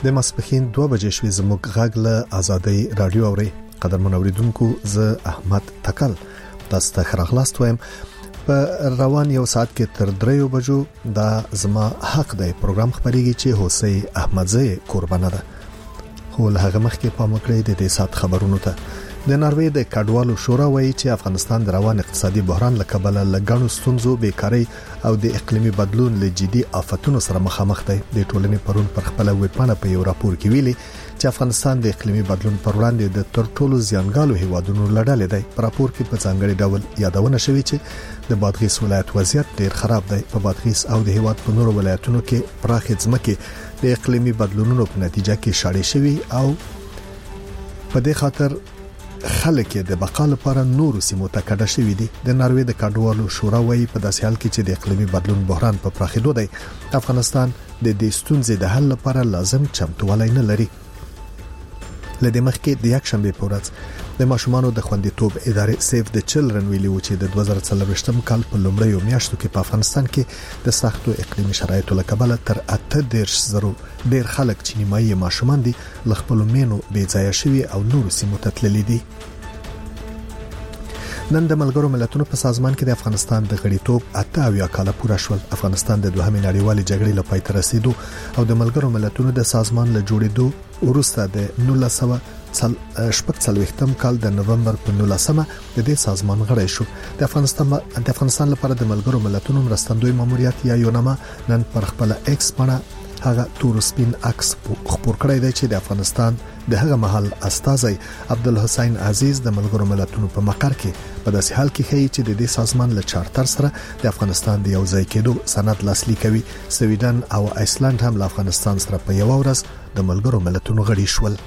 د ماسپخین 2 بجې شوې زموږ غږ له آزادۍ رادیو اوري. قدرمن اوریدونکو زه احمد تکل تاسو ته خراغلاست وایم. په روان یو ساعت کې تر 3 بجو دا زما حق دی پروګرام خبريږي چې حسین احمدزی قربانه ده. خو له هغه مخکې په مکړې د دې سات خبرونو ته د ناروې د کډوالو شورا وایي چې افغانستان د روان اقتصادي بحران لکبله لګڼو ستونزو بیکاری او د اقلیمي بدلون له جدي آفتونو سره مخامخ دی. د ټولنې پرون پر خپل ویبپاڼه په یو راپور کې ویلي چې افغانستان د اقلیمي بدلون پر وړاندې د تر ټولو زیانګالو هیوادونو لړل دی. په راپور کې په ځانګړي ډول یادونه شوې چې د بادغیس ولایت وضعیت ډیر خراب دی. په بادغیس او د هیواد په نورو ولایتونو کې پراخې ځمکې د اقلیمي بدلونونو په نتیجه کې شاړې شوي او په دې خاطر خلک د بقا لپاره نور سیمو ته کډه شوی دي. د ناروې د کډوالو شورا وايي په داسې حال کې چې د اقلیمي بدلون بحران په پراخېدو دی افغانستان د دې ستونزې د حل لپاره لازم چمتووالی نه لري. لدې مخکې د یک شنبه په ورځ د ماشومانو د خوندیتوب ادارې سیف د چلډرن ویلي و چې د 2024 کال په لومړیو میاشتو کې په افغانستان کې د سختو اقلیمي شرایطو لکبله تر 18,000 ډیر خلک چې نیمایي ماشومان دي ل خپل مینو بې ځای شوي او نور سیمو ته تللي دي. نن د ملګرو ملتونو په سازمان کې د افغانستان د غړیتوب 88 کال پوره شول. افغانستان د دوهمې نړیوالې جګړې لپاره تر رسیدو او د ملګرو ملتونو د سازمان له جوړېدو وروسته د 1940 کال د نومبر په 19 د دې سازمان غړی شو. د افغانستان لپاره د ملګرو ملتونو مرستندوی ماموریت یا یونما نن پر خپل ایکس باندې هغه تور سپین عکس خبر کړی دی چې د افغانستان د هغه محل استاذي عبدالحسین عزیز د ملګرو ملتونو په مقر کې په داسې حال کې هي چې د دې سازمان له چارټر سره د افغانستان د یو ځای کېدو سند لاسلیک کوي. سویډن او آیسلند هم له افغانستان سره په یو ورځ د ملګرو ملتونو غړي شول.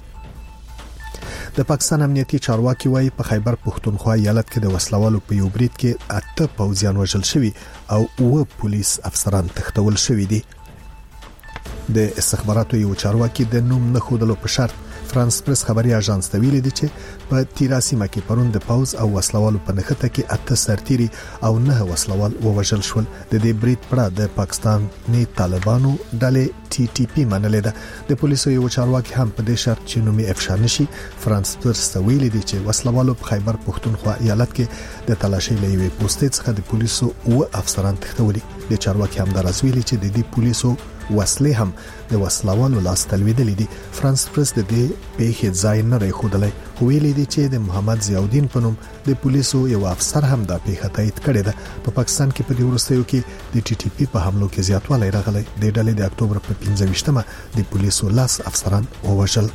د پاکستان امنیتي چارواکي وايي په خیبر پښتونخوا ایالت کې د وسلوالو په یو برید کې 8 پوځیان وژل شوي او 9 پولیس افسران تښتول شوي دي. د استخباراتو یو چارواکي د نوم نه خودلو په شرط فرانس پریس خبري اژانس ته ویلي دي چې په تیراسیمه کې پرون د پاوز او وسلوالو په نخته کې 8 سرتيري او 9 وسلوال ووژل شول. د دې برید پړه د پاکستاني طالبانو ډلې ټي ټي پی منلې ده. د پولیسو یو چارواکي هم په دې شرط چې نومي افشا نشي فرانس پریس ته ویلي دي چې وسلوالو په خیبر پښتونخوا ایالت کې د تلاشۍ لوي پوسټ څخه د پولیسو او افسران تښتولي. د چارواکي هم درس ویلي چې د دې پولیسو وسلې هم د وسلوالو لاس تلویدلې دي. فرانس پریس د دې پیښې ځای نه لري خودلای ویلي دي چې د محمد ضیاءالدین په نوم د پولیسو یو افسر هم د پیښه تایید کړې ده. په پاکستان کې په دې وروستیو کې د ټي ټي پی په حملو کې زیاتوالی راغلی. د ډلې د اکتوبر په 15مه د پولیسو لاس افسران ووژل.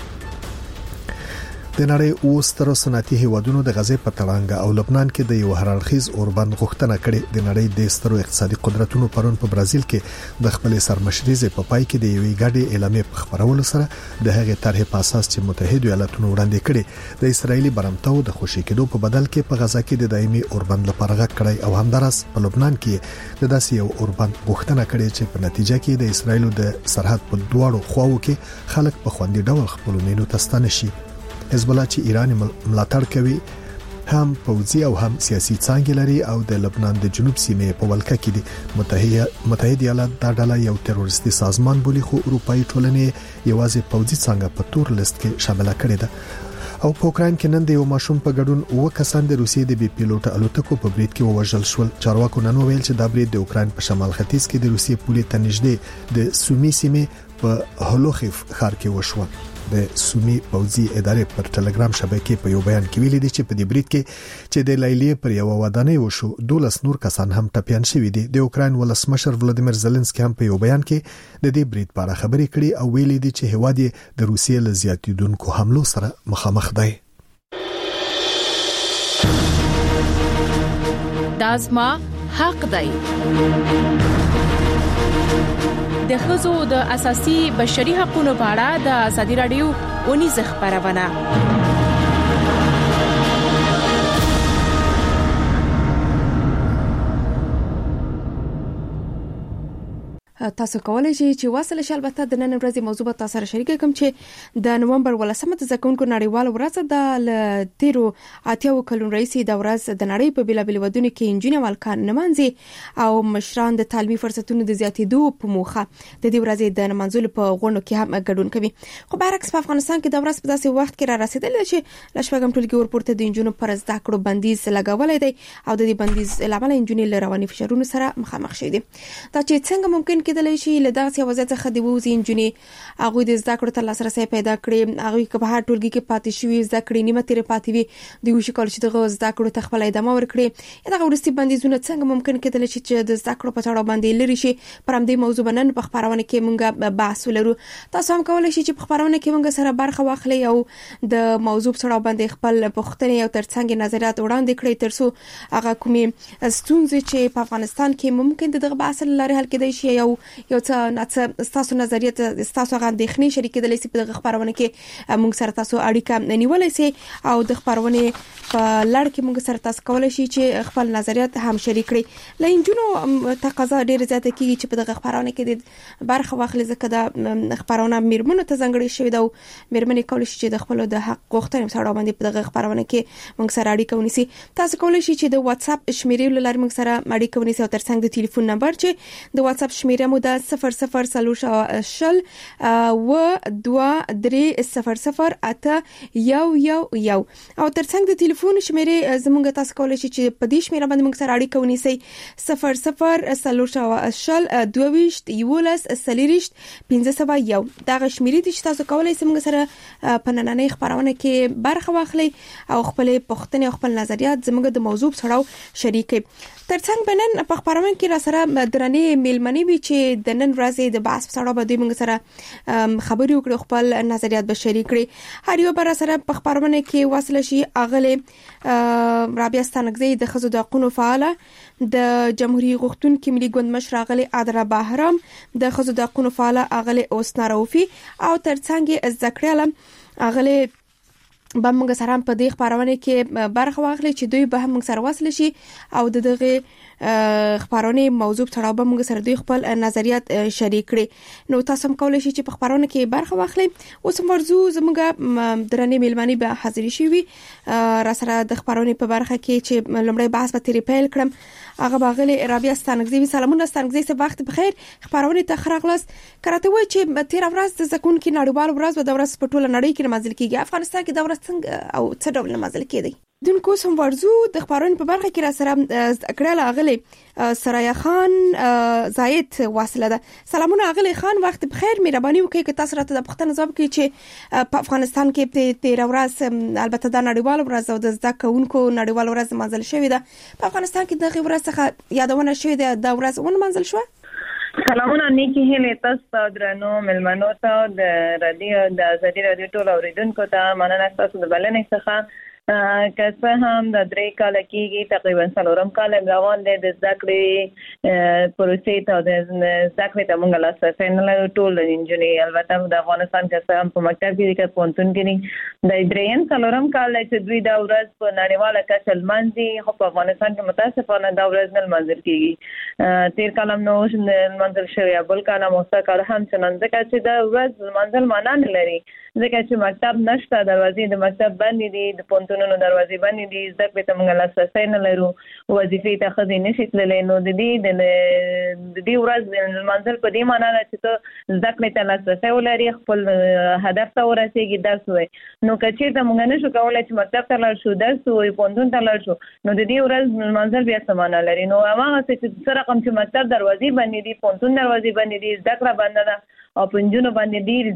د نړۍ اوستر صنعتي هیوادونو د غزې په تړانګه او لبنان کې د یو هررخیز اوربند غوښتنه کړې. د نړۍ د سترو اقتصادي قدرتونو پرون په برازیل کې د خپل سرمشريزه په پای کې د یوې ګډې اعلامیې په خبرولو سره د هغې طرحې په اساس چې متحده ایالاتونو وړاندې کړي د اسرایلی برمتو د خوشی کېدو په بدل کې په غزا کې د دایمي اوربند لپاره غږ کړی او همدارس په لبنان کې د داسې یو اوربند غوښتنه کړې چې په نتیجه کې د اسرایلو د سرحد په دواړو خواو کې خلک په خوندي ډول خپل مینو تستانه شي. حزب الله چې ایران ملاتړ کوي هم پوځي او هم سیاسي څانګې لري او د لبنان د جنوب سیمې په ولکه کې دي. متحده ایالات دا ډله یو تروریستي سازمان بولي خو اروپאי ټولنې یوازې پوځي څنګه په تور لیست کې شامل کړي ده. او په اوکرين کې نن د یو ماشوم په ګډون او کسان د روسیې د بي پیلوټ الوتکو په برید کې وژل شول. چارواکو نن ویل چې دا برید د اوکرين په شمال ختیځ کې د روسیې پولې ته نږدې د سومي سیمې په هولوخیف ښار کې وشو. د سومي پوځي ادارې پر ټلګرام شبکې په یو بیان کې ویلي دي چې په دې برید کې چې د لیلیې پر یو ودانۍ وشو 12 نور کسان هم ټپيان شوي دي. د اوکرين ولسمشر ولادیمیر زيلنسکي هم په یو بیان کې د دې برید په اړه خبرې کړې او ویلي دي چې هواد د روسیې له زیاتیدونکو حملو سره مخامخ دی. دازما حق دی. د ښځو د اساسي بشري حقوقو په اړه د ازادي رادیو اونیزه خبرونه. تاسو کولای شئ چې واصل شئ. البته د نن ورځې موضوع تاسو سره شریک کوم چې د نومبر 18 د زکونکو نړیوال ورځ د تیرو اتیاو کلونو رئیس د ورځ د نړۍ په بیلابیل ودونو کې انجینر والکان نمانځي او مشران د تعلیمي فرصتونو د زیاتېدو په موخه د دې ورځې د نمانځلو په غونډو کې هم ګډون کوي. خو برعکس په افغانستان کې د ورځ په داسې وخت کې را رسیدلی چې لشپږم ټولګي ورپورته د انجونو پر زده کړو بندیز لګولای دی او د دې بندیز لامل انجونې له رواني فشارونو سره مخامخ شوي دي. دا چې څنګه ممکن کېدلی شي له داسې وضعیت څخه د ووځي انجونې هغوی د زده کړو ته لاسرسی پیدا کړي، هغوی که په هر ټولګي کې پاتې شوي زده کړې نیمه تیرې پاتې وي دوی وشي کولای چې دغه زده کړو ته خپله ادامه ورکړي. دغه وروستي بندیزونه څنګه ممکن کېدلی شي چې د زده کړو په تړاو باندې لرې شي. پر همدې موضوع نن په خپرونه کې موږ بحث ولرو. تاسو هم کولای شئ چې په خپرونه کې موږ سره برخه واخلئ او د موضوع په تړاو باندې خپل پوښتنې او ترڅنګ نظریات وړاندې کړئ ترڅو هغه کومې ستونزې چې په افغانستان کې ممکن دغه بحث لري حل کېدای شي یو څه تاسو نظریات تاسو غو اندېښنې شریک کېدلی شي. په دغه خپرونه کې موږ سره تاسو اړیکه نیولای شئ او د خپرونه په لړ کې موږ سره تاسو کولای شئ چې خپل نظریات هم شریک کړئ. لینجونو تقاضا ډېر زیاته کیږي چې په دغه خپرونه کې د برخه واخلي ځکه د خپرونه میرمنو ته ځانګړې شوې ده او میرمنې کولای شي چې د خپل د حق غوښتنې سره باندې په دغه خپرونه کې موږ سره اړیکه ونیسي. تاسو کولای شئ چې د واتس اپ شمیرې لاره موږ سره اړیکه ونیسي او ترڅنګ د ټلیفون نمبر چې د واتس اپ شمیره مو د 00 و 2300 او ترڅنګ د ټلیفون شمیرې زموږ تاسو کولای شئ چې په دې شمیره باندې موږ سره اړیکه ونیسي 00 دغه شمیرې چې تاسو کولای شئ موږ سره په نننۍ خبرونه کې برخه واخلئ او خپل پوښتنې او خپل نظریات زموږ د موضوع سره شریک کړئ. ترڅنګ بنن په خبرونه کې را سره درنې میلمنې وي چې د نن ورځې د بحث سره به موږ سره خبرې وکړو، خپل نظریات به شریک کړئ. هر یو بر سره په خبرونه کې واصله شي. اغله رابعه ستانکزی د ښځو د حقوقو فعاله، د جمهوریت غوښتونکو ملي ګوند مشر اغله عادره بهرام، د ښځو د حقوقو فعاله اغله اوسنا روفي او ترڅنګ زکریا علم اغله به موږ سره په دې خبرونه کې برخه واخلي چې دوی به موږ سره وصل شي او دغه خبرونه موضوع تړاو به موږ سره دوی خپل نظریات شریک کړي. نو تاسو هم کولای شئ چې په خبرونه کې برخه واخلئ. اوس مرزو زموږ درنې میلمانی به حاضر شي وي را سره د خبرونه په برخه کې چې لومړی بحث به تیرې پیل کړم. هغه باغلی رابعه ستانکزی. سلامونه ستانکزی، څه وخت بخیر، خبرونه ته خراغلاس. کراته وای چې تیر ورځ د زکونکو نړیوال ورځ د ورځ په ټوله نړۍ کې منځل کیږي. افغانستان کې د ورځ څنګه او څه ډول منځل کیږي؟ دونکو سم ورزو د خبرونه په برخه کې را سره کړه اغلی سرایا خان زاید واصله ده. سلامونه اغلی خان، وخت بخیر. مهرباني وکړئ چې تاسو راته د پښتنه ځواب کړئ چې په افغانستان کې تیر ورځ البته د نړیوال ورځ او د زده کوونکو نړیوال ورځ منځل شوې ده. په افغانستان کې دغه ورځ څخه یادونه شوې ده، د ورځ ون منځل شو. سلامونه نیکی هیله تاسو درنو ملمنو ته د رادیو د ازادي رادیو ټول اوریدونکو ته مننه تاسو د بلنې څخه. که څه هم د 3 کال کېږي تقریبا 4 کال روان دي د زده کړې پروسې ته د زده کړې ته موږ لاسرسی نه لرو. ټول انجینری البته د افغانستان کې څه هم په مکتب کې کې پونتون کې د 3 کال چې دوی د ورځ په نړیواله کچه لمانځي، خو په افغانستان کې متاسفانه د ورځ نه لمانځل کېږي. 13 کال نو لمانځل شوی، بل کال مو کار هم څنګه ځکه چې د ورځ لمانځل معنا نه لري ځکه چې مکتب نشته، دروازې د مکتب بندې دي، د پونتونونو دروازې بندې دي، زده کړې ته موږ لاسرسی نه لرو، وظیفې ته ښځې نشي تللی. نو د دې ورځ لمانځل په دې معنا ده چې ته زده کړې ته لاسرسی ولري، خپل هدف ته ورسېږي، درس ووایي. نو که چېرته موږ نشو کولی چې مکتب ته لاړ شو، درس ووایو، پونتون ته لاړ شو، نو د دې ورځ لمانځل بیا څه معنا لري؟ نو هماغسې چې څه رقم چې مکتب دروازې بندې دي، پونتون دروازې بندې دي، زده کړه بنده ده او په نجونو باندې ډېر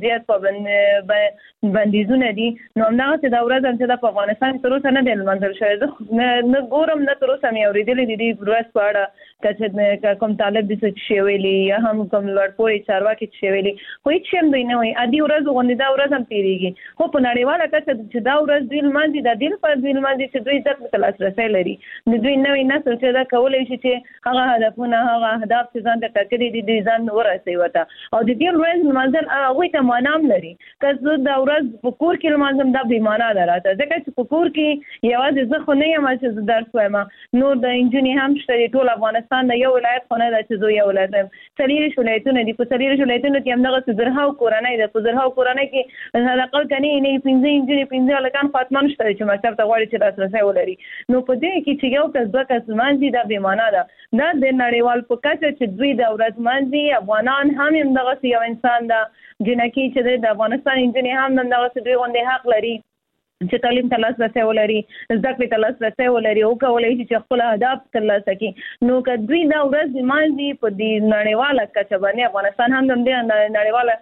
زیات بندیزونه دي. نو همدغسې دا ورځ هم چې دا په افغانستان کې تر اوسه نه دی لمانځل شوی. زه نه ګورم، نه تر اوسه مې اورېدلې د دې ورځ په اړه که کوم طالب دې څه شی ویلي یا هم کوم لوړپوړي چارواکي څه ویلي، خو هېڅ شی هم دوی نه وایي. عادي ورځ غوندې دا ورځ هم تېرېږي، خو په نړیواله کچه چې دا ورځ دوی لمانځي، دا دې لپاره دوی لمانځي چې دوی زده کړې ته لاسرسی لري. د دوی نوی نسل چې دا کولی شي چې هغه هدفونه، هغه اهداف چې ځان ته ټاکلي دي، دوی ځان ورسوي ورته. او د دې ورځ لمانځل هغوی ته معنا هم لري. که زه د ورځ په کور کې لمانځم دا بې معنا ده راته ځکه چې په کور کې یوازې زه خو نه یم چې درس وایم نور د انجونې هم شته ټول افغانستان د یو ولایت خو نه ده چې زه یو ولایت یم څلور ولایتونه دي په څلور ولایتونو کې هم دغه زرهاو کورنۍ ده په زرهاو کورنۍ کې حداقل کني نه 15 انجونې 15 لکان فاطمه نشته چې مکتب ته غواړي چې لاسرسي ولري نو په دې کې چې یو کس دوه کس مانځي دا بې معنا ده دا د نړیوال په کچه چې دوی د ورځ مانځي افغانان هم دغه یو انسان ده جنکی چې د افغانستان انجینر هم دغه دوی غونډه حق لري چې تعلیم ته لاسرسي ولري زده کړې ته لاسرسي ولري او کولای شي چې خپل اهداف ترلاسه کړي نو که دوی دا ورځ مانځي په دې نړیواله کچه باندې افغانستان هم د نړیواله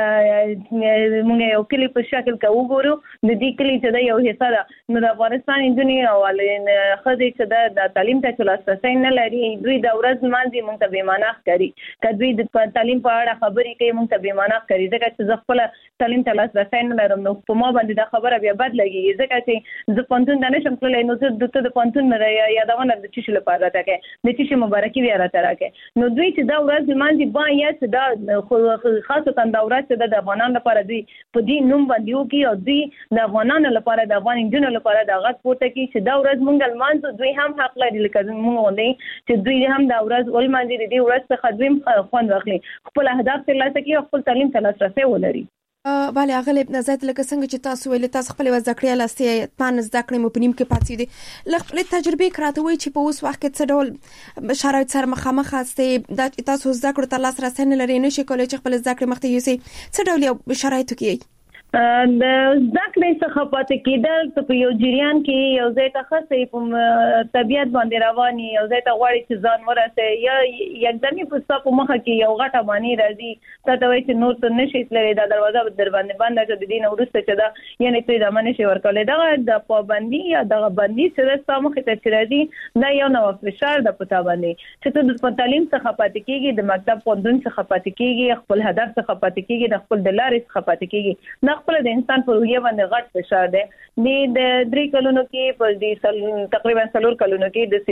موږ یو کلی په شکل کې وګورو د دې کلی چې د یو حصہ ده نو د افغانستان انجینر او خځې چې د تعلیم ته لاسرسي نه لري دوی دا ورځ مانځي موږ ته بې معنا ښکاري که دوی د تعلیم په اړه خبرې کوي موږ ته بې معنا ښکاري ځکه چې زه خپل تعلیم ته لاسرسي نه لرم نو په ما باندې دا خبره بیا بد ځکه چې زه پونتون د نشم تللی نو زه د پونتون یادونه د چی لپاره راکې د چی مبارکي بیا راکې نو دوی چې دا ورځ مانځي باید چې دا خاصه دا ورځ چې د افغانانو لپاره دوی په دې نوم باندې وکي او دوی د افغانانو لپاره د افغان انجونو لپاره د غږ پورته کی چې دا ورځ مونږ لمانځو دوی هم حق لري لکه مونږ ولې چې دوی هم دا ورځ ولمانځي د دې ورځ څخه دوی خوند واخلي خپل اهداف ترلاسه کړي او خپل تعلیم ته لاسرسي ولري بله اغلب نظر لکه څنګه چې تاسو ویل تاسو خپل وزکړی لاسته پان زده کړې مو پنیم کې پاتې دي لخپل تجربه کراته وي چې په اوس وخت کې څه ډول شرایط سره مخامخ هسته د تاسو زده کړو ته لاسرسي نه لري نشي کولای چې خپل زده کړې مخته یوسي څه ډول شرایط کې د ځکه څخه پاتې کېدل ته په یو جریان کې یو ځای ته خاصه په طبيعت باندې رواني یو ځای ته غواړي چې ځان ورسه یا یکدمي په صف مخه کې یو غټه باندې راځي ته وایي چې نور څه نشي تللی دا دروازه در باندې بنده چې د دین ورسته چې دا یعنی ته د منشي ورکولې دا د پابندي یا د بندي سره سمخه ته راځي دا یو نو فشار د پتا باندې چې ته د تعلیم څخه پاتې کېږي د مکتب پوندون څخه پاتې کېږي خپل هدف څخه پاتې کېږي د خپل د لارې څخه پاتې کېږي خپل د انسان په روحیه باندې غټ فشار دی د 3 کلونو کې په دې تقریبا 4 کلونو کې د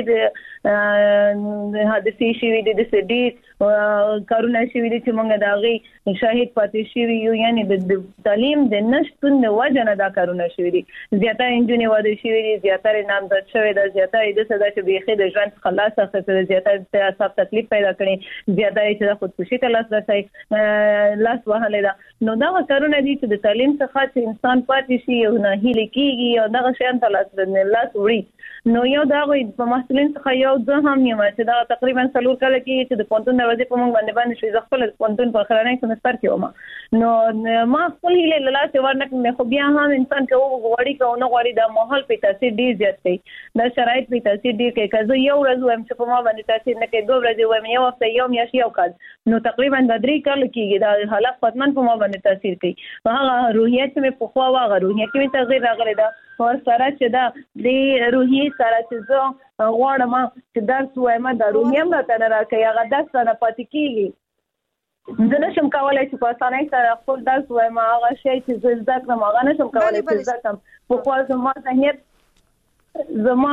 سدي حادثه شوی د سدي کارونه شوی چې موږ داغي شاهد پاتې شوی یو یعنی د تعلیم د نشټون د وجه نه دا کارونه شوی دي زیاتره انجونې واده شوی دي زیاتره نامزد شوی دي زیاتره د صدا چې بيخي د ژوند خلاص اخته زیاتره صاحب تکلیف پیدا کړي زیاتره چې خودکشي ته لاس رسي لاس وهله دا نو دا کارونه دي چې د تعلیم څخه چې انسان پاتې شي او نه هیله کیږي او دغه شیان ته لاس وړي نو یو دا غوي په مسولین څخه یو ځه هم یم چې دا تقریبا 4 کال کې چې د پونتون دروازې په موږ باندې شي خپل پونتون په خلانه سمستر کې ومه نو ما خپل هیله لاس ورنکه خو بیا هم انسان کوي غوړي کوي غوړي د ماحول په تاثیر ډیر زیات کوي د شرایط په تاثیر ډیر کوي که یو ورځ وایم چې په ما باندې تاثیر نه کوي 2 ورځې وایم یو هفته یو میاشت یو کال نو تقریبا د 3 کال کېږي دا حالت ختمن په ما باندې تاثیر کوي هغه روحیه چې مې په خوا واغه روحیه کې تغیر راغلی دا ور سره چې دا د روحیه سره چې زه غواړم چې درس وایم دا روحیه مې ته راکې هغه درس نه پاتې کېږي زه نشم کولای چې په اسانۍ سره خپل درس وایم هغه شی چې زه زده کړم هغه نشم کولای چې زده کړم په خپل زما ذهنیت زما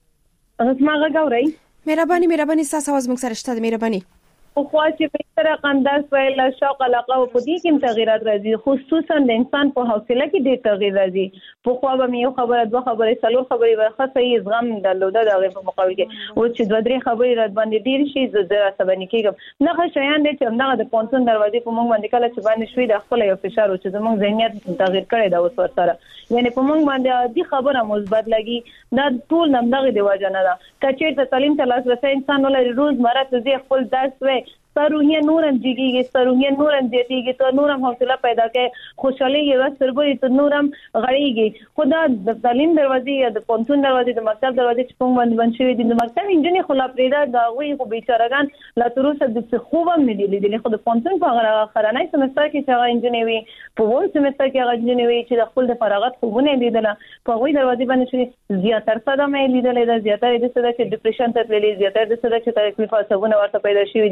غوړی مهرباني تاسو आवाज موږ سره شته مهرباني خو چې په سره قنداز ویل شوق علاقه او په دې کې تغیرات راځي خصوصا د انسان په حوصله کې ډېر تغیر راځي په خو به یو خبره دوه خبره څلور خبره ورخه صحیح زغم درلوده دغه په مقابل کې او چې دوه درې خبرې رات باندې ډېر شي زه عصباني کېږم نه شیان دي چې همدغه د پونتون دروازې په موږ باندې کله چې باندې شوي د خپل یو فشار او چې زموږ ذهنیت تغیر کړي دا اوس ورسره یعنی په موږ باندې دي خبره مثبت لګي دا ټول همدغه دی وجه نه ده کچې ته تعلیم ته لاسرسي انسان ولري روزمره ته خپل درس وي سروهیه نورم جګیږي سروهیه نورم زیاتیږي ته نورم حوصله پیدا کوي خوشالي یو سربوي ته نورم غړیږي خدا د تعلیم دروازې یا د پونتون دروازې د مکتب دروازې چې کوم باندې شوی دي د مکتب انجینر خلا پریدا دا وی خو بیچارهګان لا تروسه د خوبم نه دي لیدل خو د پونتون په غره خرانه سمستر کې چې هغه انجینر وي په وول سمستر کې هغه انجینر وي چې د خپل د فراغت خوبونه لیدل په وی دروازې باندې شوی زیاتره صدا مې لیدل دا زیاتره د صدا چې ډیپریشن ته تللی زیاتره د صدا چې تکلیف او سبونه ورته پیدا شوی دي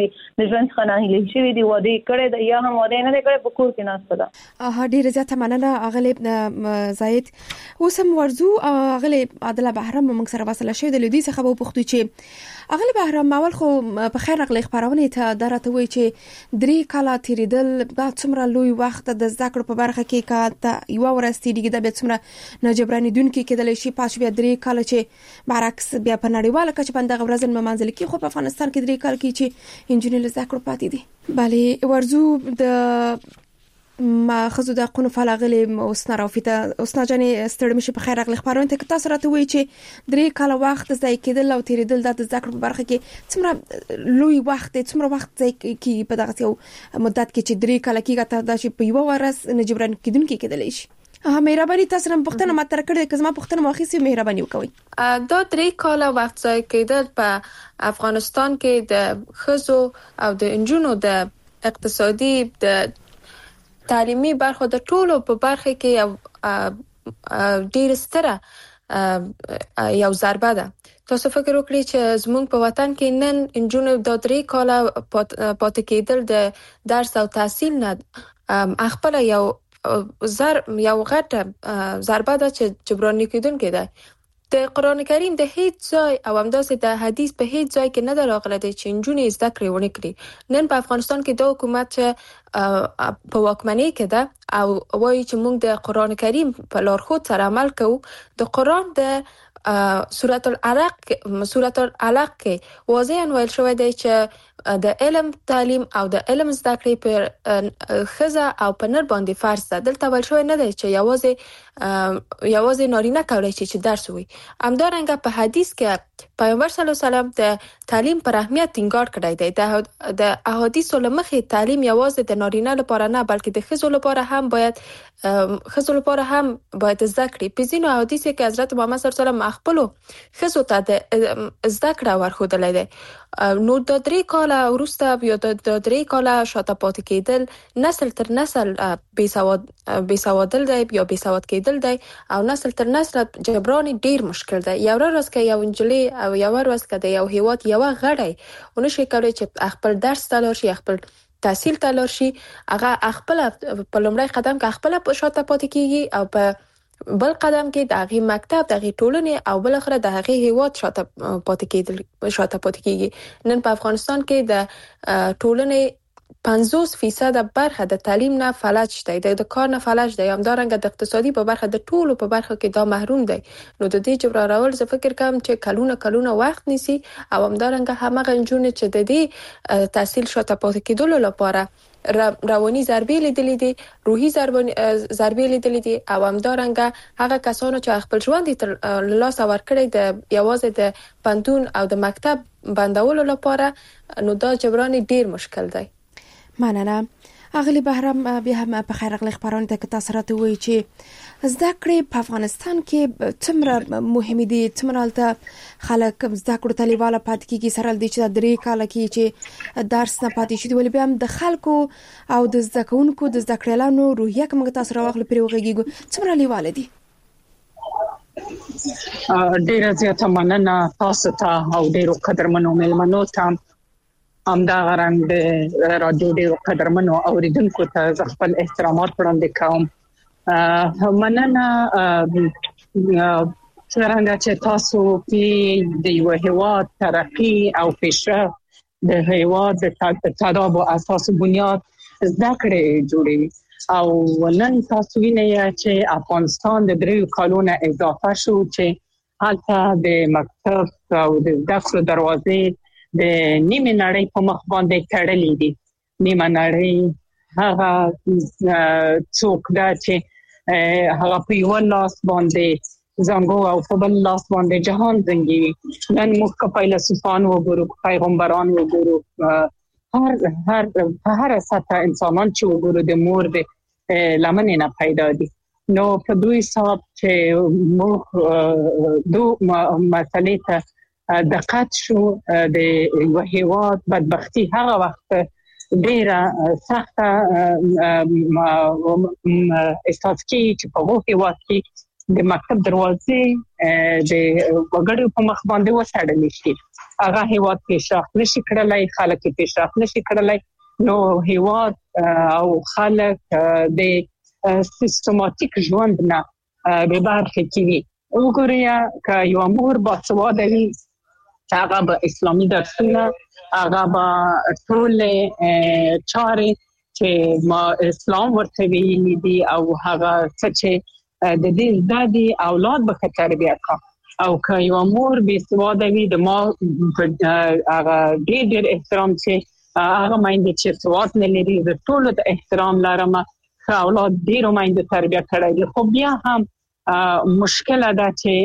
ژوند خناهلي شوی دی واده کړي د یا هم واده نه کړي په کور کې ناس ده. ډیره زیاته مننه اغلی زاید. اوسم ورزو اغلی عادل بهرام موږ سره وصل شوی د لدی څخه په پختو چې اغلی بهرام اول خو په خیر نقل خبرونه ته درته وی چې 3 کاله تیریدل دا څومره لوی وخت د زده کړو په برخه کې کا یو ورستي دیګه د به څومره نجبرانی دن کې کېدل شي پاش بیا 3 کاله چې برعکس بیا په نړیواله کچ باندې غوړزن منځل کې خو په افغانستان کې 3 کال کې چې انجینر زده کړو پاتې دي. بله ورزو د ما خزو د قانون فعالغلی اوسنا راوفیته اوسنا جانې ستړي مشي په خیر اغلی خبرونه ته تاسو راته وی چې 3 کاله وخت ځای کېدل او تیریدل د ذکر په برخه کې څومره لوی وخت څومره وخت ځای کې په دغه یو مدت کې چې 3 کاله کې ګټه د شي په یو ورځ نجبران کېدونکې کېدلی شي. مهرباني تاسو هم پښتنه ماتره کړې که زما پښتنه ماخیسي مهرباني وکوي. دا 3 کاله وخت ځای کېدل په افغانستان کې د خزو او د انجونو د اقتصادي د تعلیمي برخه د ټولو په برخه کې یو ډیر ستره یو ضربه ده. تاسو فکر وکړئ چې زموږ په وطن کې نن انجونو د 3 کاله پاتې کېدل د درس او تحصیل نه خپل یو غټه ضربه ده چې جبرانی کېدونکې ده. د قرآن کریم د هیڅ ځای او همداسې د حدیث په هیڅ ځای کې نه دراغله دي چې انجونې زده کړې ونه کړي. نن په افغانستان کې د حکومت چې په واکمنۍ کې ده او وایي چې موږ د قرآن کریم په لارښود سره عمل کوو. د قرآن د سورۃ العلق کې واضحاً ویل شوی دی چې د علم تعلیم او د علم زده کړې پر ښځه او په نر باندې فرض ده. دلته ویل شوی نه دی چې یوازې نارینه کولی شي چې درس ووایي. همدارنګه په حدیث کې پیغمبر صلی الله علیه وسلم د تعلیم پر اهمیت ټینګار کړی دی. د احادیثو له مخې تعلیم یوازې د نارینه لپاره نه بلکې د ښځو لپاره هم باید زده کړي. په ځینو احادیثو کې حضرت محمد صلی الله علیه وسلم خپلو ښځو ته د زده کړه ورښودلی دی. نو د 3 کاله وروسته یا د 3 کاله شاته پاتې کېدل نسل تر نسل بېسوادل دی یا بېسواد کېدل دی او نسل تر نسل جبران ډیر مشکل دی. یو ورځ که یو انجلۍ او یو ورځ که د یو هیواد یو غړی ونشي کولی چې خپل درس ته لاړ شي خپل تحصیل ته لاړ شي هغه خپل په لومړی قدم کې خپل شاته پاتې کیږي او په بل قدم کې د هغې مکتب د هغې ټولنې او بل اخره د هغې هیواد شاته پاتې کیږي. نن په افغانستان کې د ټولنې 50% برخه د تعلیم نه فلج دی، د کار نه فلج دی، همدارنګه د اقتصادي په برخه د ټولو په برخه کې دا محروم دی. نو د دې جبرانول زه فکر کوم چې کلونه وخت نیسي او همدارنګه همغه نجونې چې د دې تحصیل شاته پاتې کېدلو لپاره رواني ضربې لیدلې دي، روحي ضربې لیدلې دي او همدارنګه هغه کسانو چې خپل ژوند تر لاس ورکړي د یوازې د پوهنتون او د مکتب بندولو لپاره، نو دا جبران ډیر مشکل دی. مننه. اغلی بهرام بیا هم په خیر اغلی خبرونه ته تاسو راته وایي چې زده کړې په افغانستان کې څومره مهمه دي، څومره البته خلک زده کړو ته لیواله پاتې کیږي سره د چې 3 کاله کې چې درس نه پاتې شي، ولې بیا هم د خلکو او د زده کوونکو د زده کړیالانو روحیه کوم تاسو راغلي پرې وغږیږي څومره لیواله دي؟ ډیره زیاته مننه تاسو ته او ډیرو قدرمنو مېلمنو ته. همدا غرنګ د رادیو ډیرو قدرمنو اوریدونکو ته زه خپل احترامات وړاندې کوم. مننه څنګه چې تاسو په د یو هیواد ترقی او پیشرفت د هیواد د تداوم او اساس بنیاد زده کړې جوړوي او نن تاسو وینئ چې افغانستان د 3 کالونو اضافه شو چې هلته د مکتب او د دفتر دروازې د نیمه نړۍ په مخ باندې تړلې دي. نیمه نړۍ هغه څوک دا چې هغه په یو لاس باندې زنګو او په بل لاس باندې جهان زنګي. نن موږ فیلسوفان وګورو، پیغمبران وګورو، هر سطح انسانان چې وګورو د مور د لمنې نه پیدا دي. نو په دوی حساب چې موږ دوه مسلې ته دقت شو د یو هیواد بدبختی هغه وخت ډیره سخته احساس کی چې په هغه هیواد کې د مکتب دروازې د وګړو په مخ باندې وسړل شي هغه هیواد پیشرفت نشي کړلای خلک پیشرفت نشي کړلای نو هیواد او خلک د سیستماتیک ژوند نه به برخه کیږي وګورئ که یو امور باسواده وي هغه به اسلامي درسونه هغه به ټول چارې چې ما اسلام ورته ویلي دي او هغه چې د دې زدادي اولاد به تربیت کا او که یو امور باسواده وي د ما هغه ډېر احترام چې هغه مایند چې سواد نه لري د ټول د احترام لرم اولاد ډېر مایند تربیت کړی خو بیا هم مشکل ده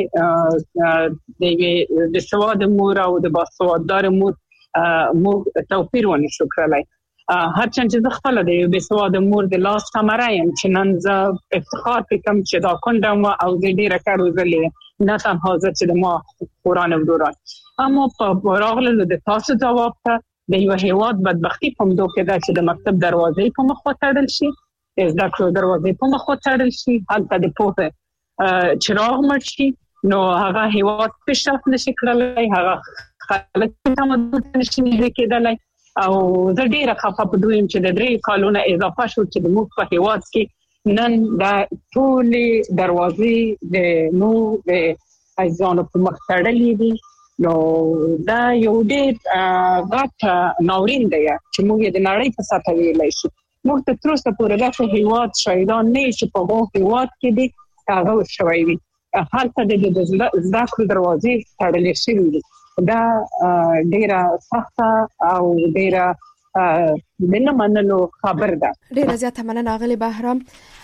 چې د سواد مور او د باسواددار مور توپیر ونه شو کړلای هرچند چې خپل د بسواد مور د لاس ثمرایم چې نن ز افتخار کوم چې دا کوندم او د ډیره کارو زلې نه تنها چې د ما قرآن ودوران اما په راغله د تاسو جواب ته د یو هیواد بدبختی په مدو کې ده چې د مکتب دروازې په مخ وتړل شي د ذکر دروازې په مخ وتړل شي هلته د پوهه چراغ مرشي نو هغه هیواد پیشرفت نشي کړلای هغه خلک تمدن نشي کېدلای او زه ډیره خفه پدویم چې د 3 کالونو اضافه شو چې د موږ په هیواد کې نن د ټول دروازې د نو د ځانو په مخ تړلې دي نو دا یو ډېر غټ ناورین دی چې موږ د نړۍ په سطح ویلای شو موږ ته تر اوسه پورې دا هیواد شایدان نه چې په هغه هیواد کې دي هغه شوی وي حالت د ذکر دروازې تړلې شوی دي دا ډیره سخته او ډیره نه منلو خبر ده ډیره زیاته مننه غلي بهرام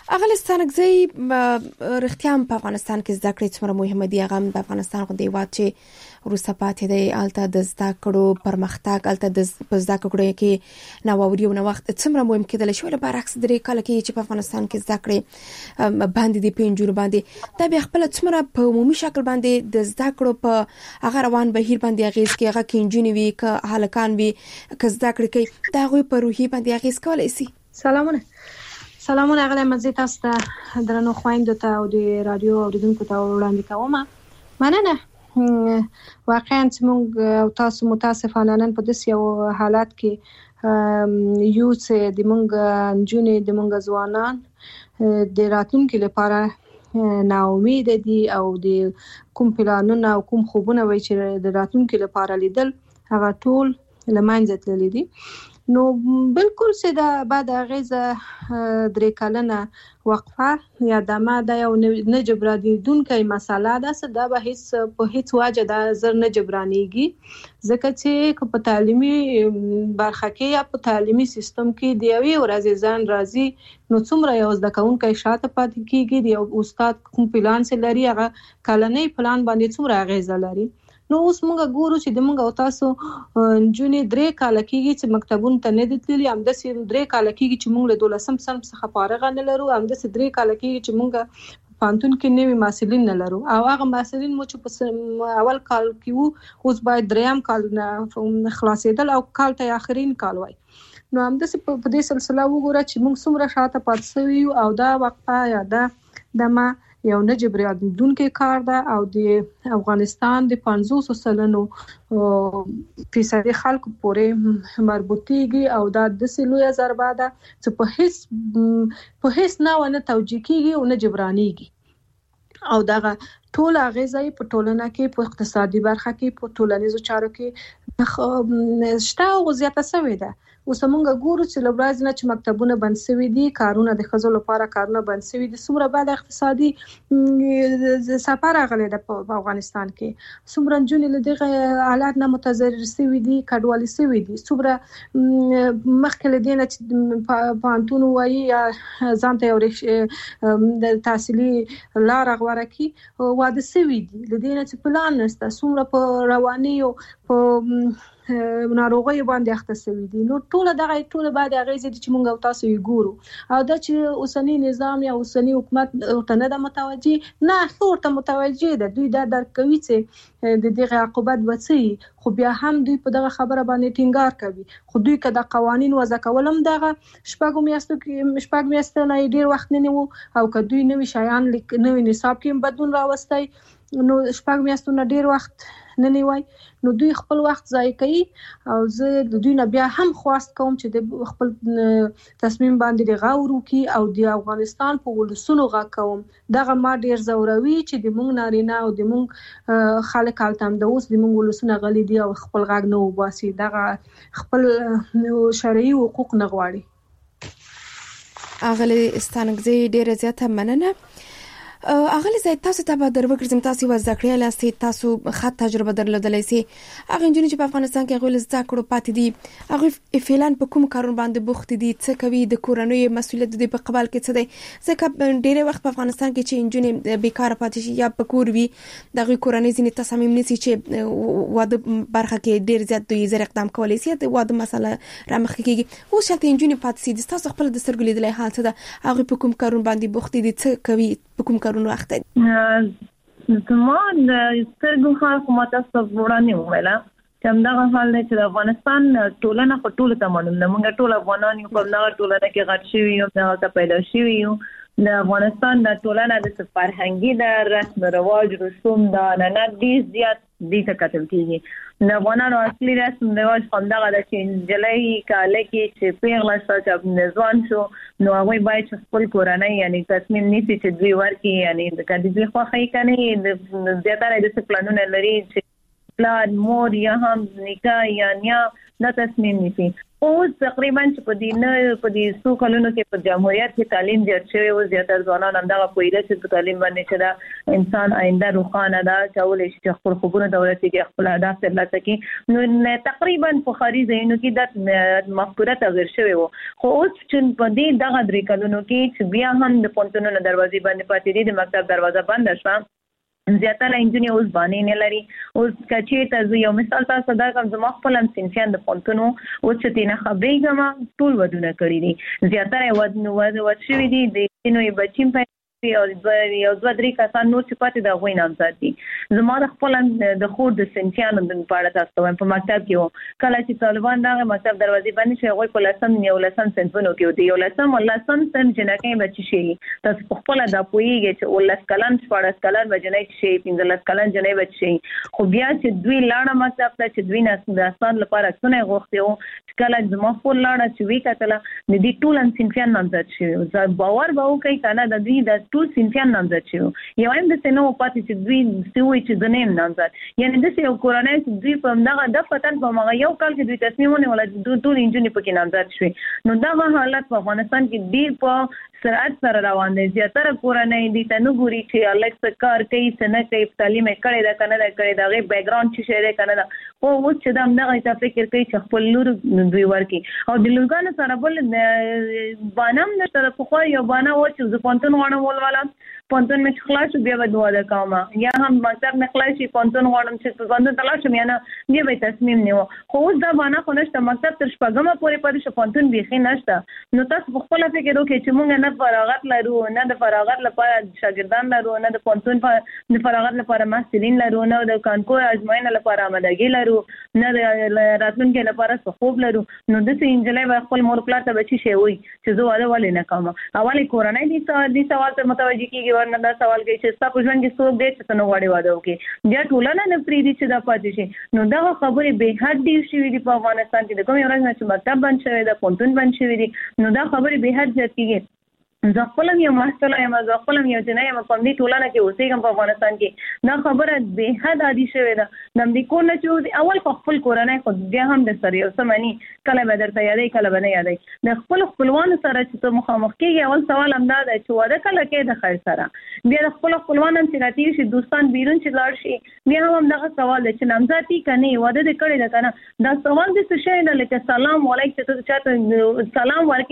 اغلستانګزي رختيام په افغانستان کې زده کړې څومره مهمه دي هغه د افغانستان غو دی واټ چې روسه پاتې دی الته د زده کړو پرمختګ الته د زده کړو کې نووري او نو وخت څومره مهم کېدل شو له برعکس درې کال کې چې په افغانستان کې زده کړې باندې دی پنځور باندې دا به خپل څومره په عمومي شکل باندې د زده کړو په هغه روان بهیر باندې اغیز کې هغه کینجونی وی ک هلکان وی ک زده کړې کې دا غوي په روحي باندې اغیز کولای شي سلامونه غلی مزه تاسو ته درنو خويندو ته او د رادیو اوریدونکو ته وړاندې کوم مننه واقعا چې موږ او تاسو متاسفانه نن په داسې یو حالت کې یو چې د موږ جونې د موږ ځوانان د راتلونکو لپاره نا امید دي او د کوم پلانونه او کوم خوبونه وي چې د راتلونکو لپاره لیدل هغه ټول لمانځه تللی دي نو بالکل سدا بعد غیزه 3 کلنه وقفه یا دمه د یو نه جبرانیدونکې مساله ده صدا به هیڅ په هیڅ واجه د زر نه جبرانیږي ځکه چې په تعلیمي برخه کې یا په تعلیمي سیستم کې دی یوې ورځې ځان راځي نو څومره یو ځکه کوونکې شاته پاتې کیږي دی استاد کوم پلان سره لري هغه کلنې پلان باندې څومره غیزه لري نو اوس موږ ګورو چې د موږ او تاسو جونې 3 کال کېږي چې مکتبونو ته نه دتللی هم د 3 کال کېږي چې موږ له 12م صنف څخه فارغ نه لرو هم د 3 کال کېږي چې موږ پانتون کې نوی محصلین نه لرو او هغه محصلین مو چې په اول کال کې وو اوس باید 3م کال نه خلاصېدل او کال ته اخرین کال وای نو هم د په دې سلسله وګوره چې موږ څومره شاته پاتې شوی او دا وقفه یا د ما یو نه جبرانیدونکې کار ده او د افغانستان د 50% خلکو پورې مربوطيږي او دا د سلویا ضربه ده چې په هیڅ نه توجیه کیږي او نه جبرانیږي او دا ټول اغیزې په ټولنه کې په اقتصادي برخه کې په ټولنیزو چارو کې شته او زیاته شوې ده اوس موږ ګورو چې لوړاز نه چې مکتبونه بند شوي دي کارونه د خزو لپاره کارونه بند شوي دي څومره بعد اقتصادي سفر غلې ده په افغانستان کې څومره جون له دغه حالات نه متضرر شوي دي کډوالي شوي دي څومره مخکې له دې نه چې پانتون وایي یا ځانته یو د تحصیلي لار غوړه کی واده شوي دي د دې نه چې پلان نشته څومره په رواني او په ناروغي باندې اخته شوی دي. نو ټول باید اغیزه چې موږ او تاسو یې ګورو او دا چې اوسنی نظام یا اوسنی حکومت ته نه د متوجي نه ورته متوجي ده. دوی دا درک کوي چې د دغه عقوبت وڅی، خو بیا هم دوی په دغه خبره باندې ټینګار کوي. خو دوی کله قوانين وضع کولم دغه شپږ میاشتې نه ډیر وخت نه نیو او که دوی نوې شایان نوې نصاب کې بدلون راوستي نو شپږ میاشتې نه ډیر وخت نه نیوي. نو دوی خپل وخت ضایع کوي او زه د دوی نه بیا هم خواست کوم چې د خپل تصمیم باندې د غور وکي او د افغانستان په ولسونو غږ کوم. دغه ما ډیر زوروي چې د مونږ نارینه او د مونږ خلک التم د اوس د مونږ ولسونه غلي دي او خپل غږ نه وباسي، دغه خپل شرعي حقوق نه غواړي. اغلی ستانګزي ډیره زیاته مننه. اغلی زه تاسو ته به دروګرځم، تاسو وځکړی لاسته تاسو خاط تجربه درلودلای سي. اغه انجونی چې په افغانستان کې غوښل زده کړو پاتې دي، اغه فعلا په کوم کارون باندې بوخت دي، څه کوي، د کورنۍ مسولیت د په قبال کې څه دی. ځکه ډیره وخت په افغانستان کې چې انجونی بیکاره پاتې شي یا په کور وي، دغه کورنۍ ځینې تصامیم نيسي چې واده برخه کې ډیر زیات دوی زر اقدام کولای شي د واده مسله رامخ کېږي. اوس شته انجونی پاتې سي، تاسو خپل د سرګلې د لای حال څه ده، اغه په کوم کارون باندې بوخت دي، څه کوي، په کوم کارونو وخت دی. زما د سترګو حال کومه تاسو وړاندې ویلا چې دا حال دی چې د افغانستان ټولنه په ټوله ته معلوم ده. موږ ټول افغانان یو، په دغه ټولنه کې غټ شوي یو، دغه پیدا شوي یو. د افغانستان د ټولنه د فرهنګي د رسم رواج رسوم د عنعنات ډیر زیات دي ته کتل کېږي. د افغانانو اصلي رسم رواج همدغه د چې جلۍ کاله کې چې پیغله شو چې ځوان شو نو هغه باید خپل کورنۍ یعنی تصمیم نیسي چې دوی ورکی یعنی د کدي دوی خوښي کني د زیاتره د پلانونه لري چې پلان مور یا هم نکاح یا نیا دا تصمیم نیسي. اوس تقریبا چې په دې څو کلونو کې په جمهوریت کې تعلیم زیات شوی او زیاتره ځوانان همدغه پوهیږي چې په تعلیم باندې چې دا انسان آینده روښانه ده چې چې خپل خوبونه دولتي کې خپل اهداف ترلاسه کړي. نو تقریبا په خاري ځایونو کې د مفکوره تغیر شوی وو. خو اوس چې په دې دغه درې کلونو کې چې بیا هم د پونتونو دروازې باندې پاتې دي، د مکتب دروازه بند شوه، زیاتره انجینیر اوس باندې نه لري. اوس کچې ته یو مثال تاسو دا کوم زما خپل سنفیان د پونتونو او چې تینه خبرې کوم ټول ودونه کړی دي، زیاتره ود شوی دي د نوې بچیم په یو دوه درې کسان نور چې پاتې د غوي نام ساتي. زما د خپل د خور د سنفیانو د پاره تاسو په مکتب کې کله چې طالبان دغه مکتب دروازې باندې شي غوي په لسم سنفونو کې دی، یو لسم سن جنکې بچی شي. تاسو خپل د پویږي چې ولس کلن 14 کلن بجنې شي 15 کلن جنې بچی شي. خو بیا چې دوی لاړه مکتب ته چې دوی نه د اسان لپاره څونه غوښتي کله زما خپل لاړه چې وی کتله د دې ټول سنفیان نامزد شي. باور به وکړي کنه د دې د ټول سنفیان نامزد شي. یو هم د سينو پاتې چې دوی سوي چې د نیم نامزد یعنی د یو کورنۍ چې دوی په دغه د پتن په مغه یو کال کې دوی تصمیمونه ولا ټول انجینیر پکې نامزد شوي. نو دغه حالت په افغانستان کې ډیر په سرعت سره روان دي. زیاتره کورنۍ دي ته نو ګوري چې الکس کار کوي څنګه کوي، تعلیم کړي دا کنه دا کړي دا غي بیک ګراوند چې شری کنه دا او چې دا دغه ته فکر کوي چې خپل لور دوی ورکی او د لورګانو سره بل بانم نشته. په خو یو بانا و چې ز پونتون غوڼه ولولا پونتون مې خلاص بیا به دوا ده کومه یا هم مکتب مې خلاص شي پونتون غوڼم چې پونتون تلاش مې نه دی به تصمیم نیو. خو اوس دا بانا خو نشته، مکتب تر شپږمه پورې پاتې شو، پونتون بيخي نشته. نو تاسو په خپل فکر وکړئ چې موږ نه فراغت لرو، نه د فراغت لپاره شاګردان لرو، نه د پونتون د فراغت لپاره محصلین لرو، نه د کانکور ازموینې لپاره آمادګي لرو، نه د راتلونکي لپاره خوب لرو. نو د انجلۍ خپل مور پلار ته بچی شي وي چې زه واده ولې نه کوم. اولی کورنۍ دي سوال ته متوجي کیږي ورنه دا سوال کوي چې تاسو ژوند کې څوک دی چې نو غواړي واده وکړي. بیا ټولنه نه پریدي چې دا پاتې شي. نو دا خبره به حد ډیر شوې دي په افغانستان کې. د کوم یو ورځ چې مکتب بند شوی دا پونتون بند شوی دي، نو دا خبره به حد زیات کیږي. زه خپل یو محصل یم، زه خپل یو جنۍ یم، په دې ټولنه کې اوسېږم په افغانستان کې. دا خبره به حد عادي شوې ده. د دې کور نه چې اول خپل کورنۍ خو بیا هم د سره یو سمانی کله به درته یادې کله به نه یادې. د خپل خپلوانو سره چې ته مخامخ کېږي اول سوال همدا دی چې واده کله کې د خیر سره. بیا د خپل خپلوانو چې راتی شي دوستان بیرون چې لاړ شي بیا هم دغه سوال دی چې نامزادي کني واده دې کړی ده کنه. دا سوال دې څه شي نه لکه سلام علیکم ته چاته سلام ورکې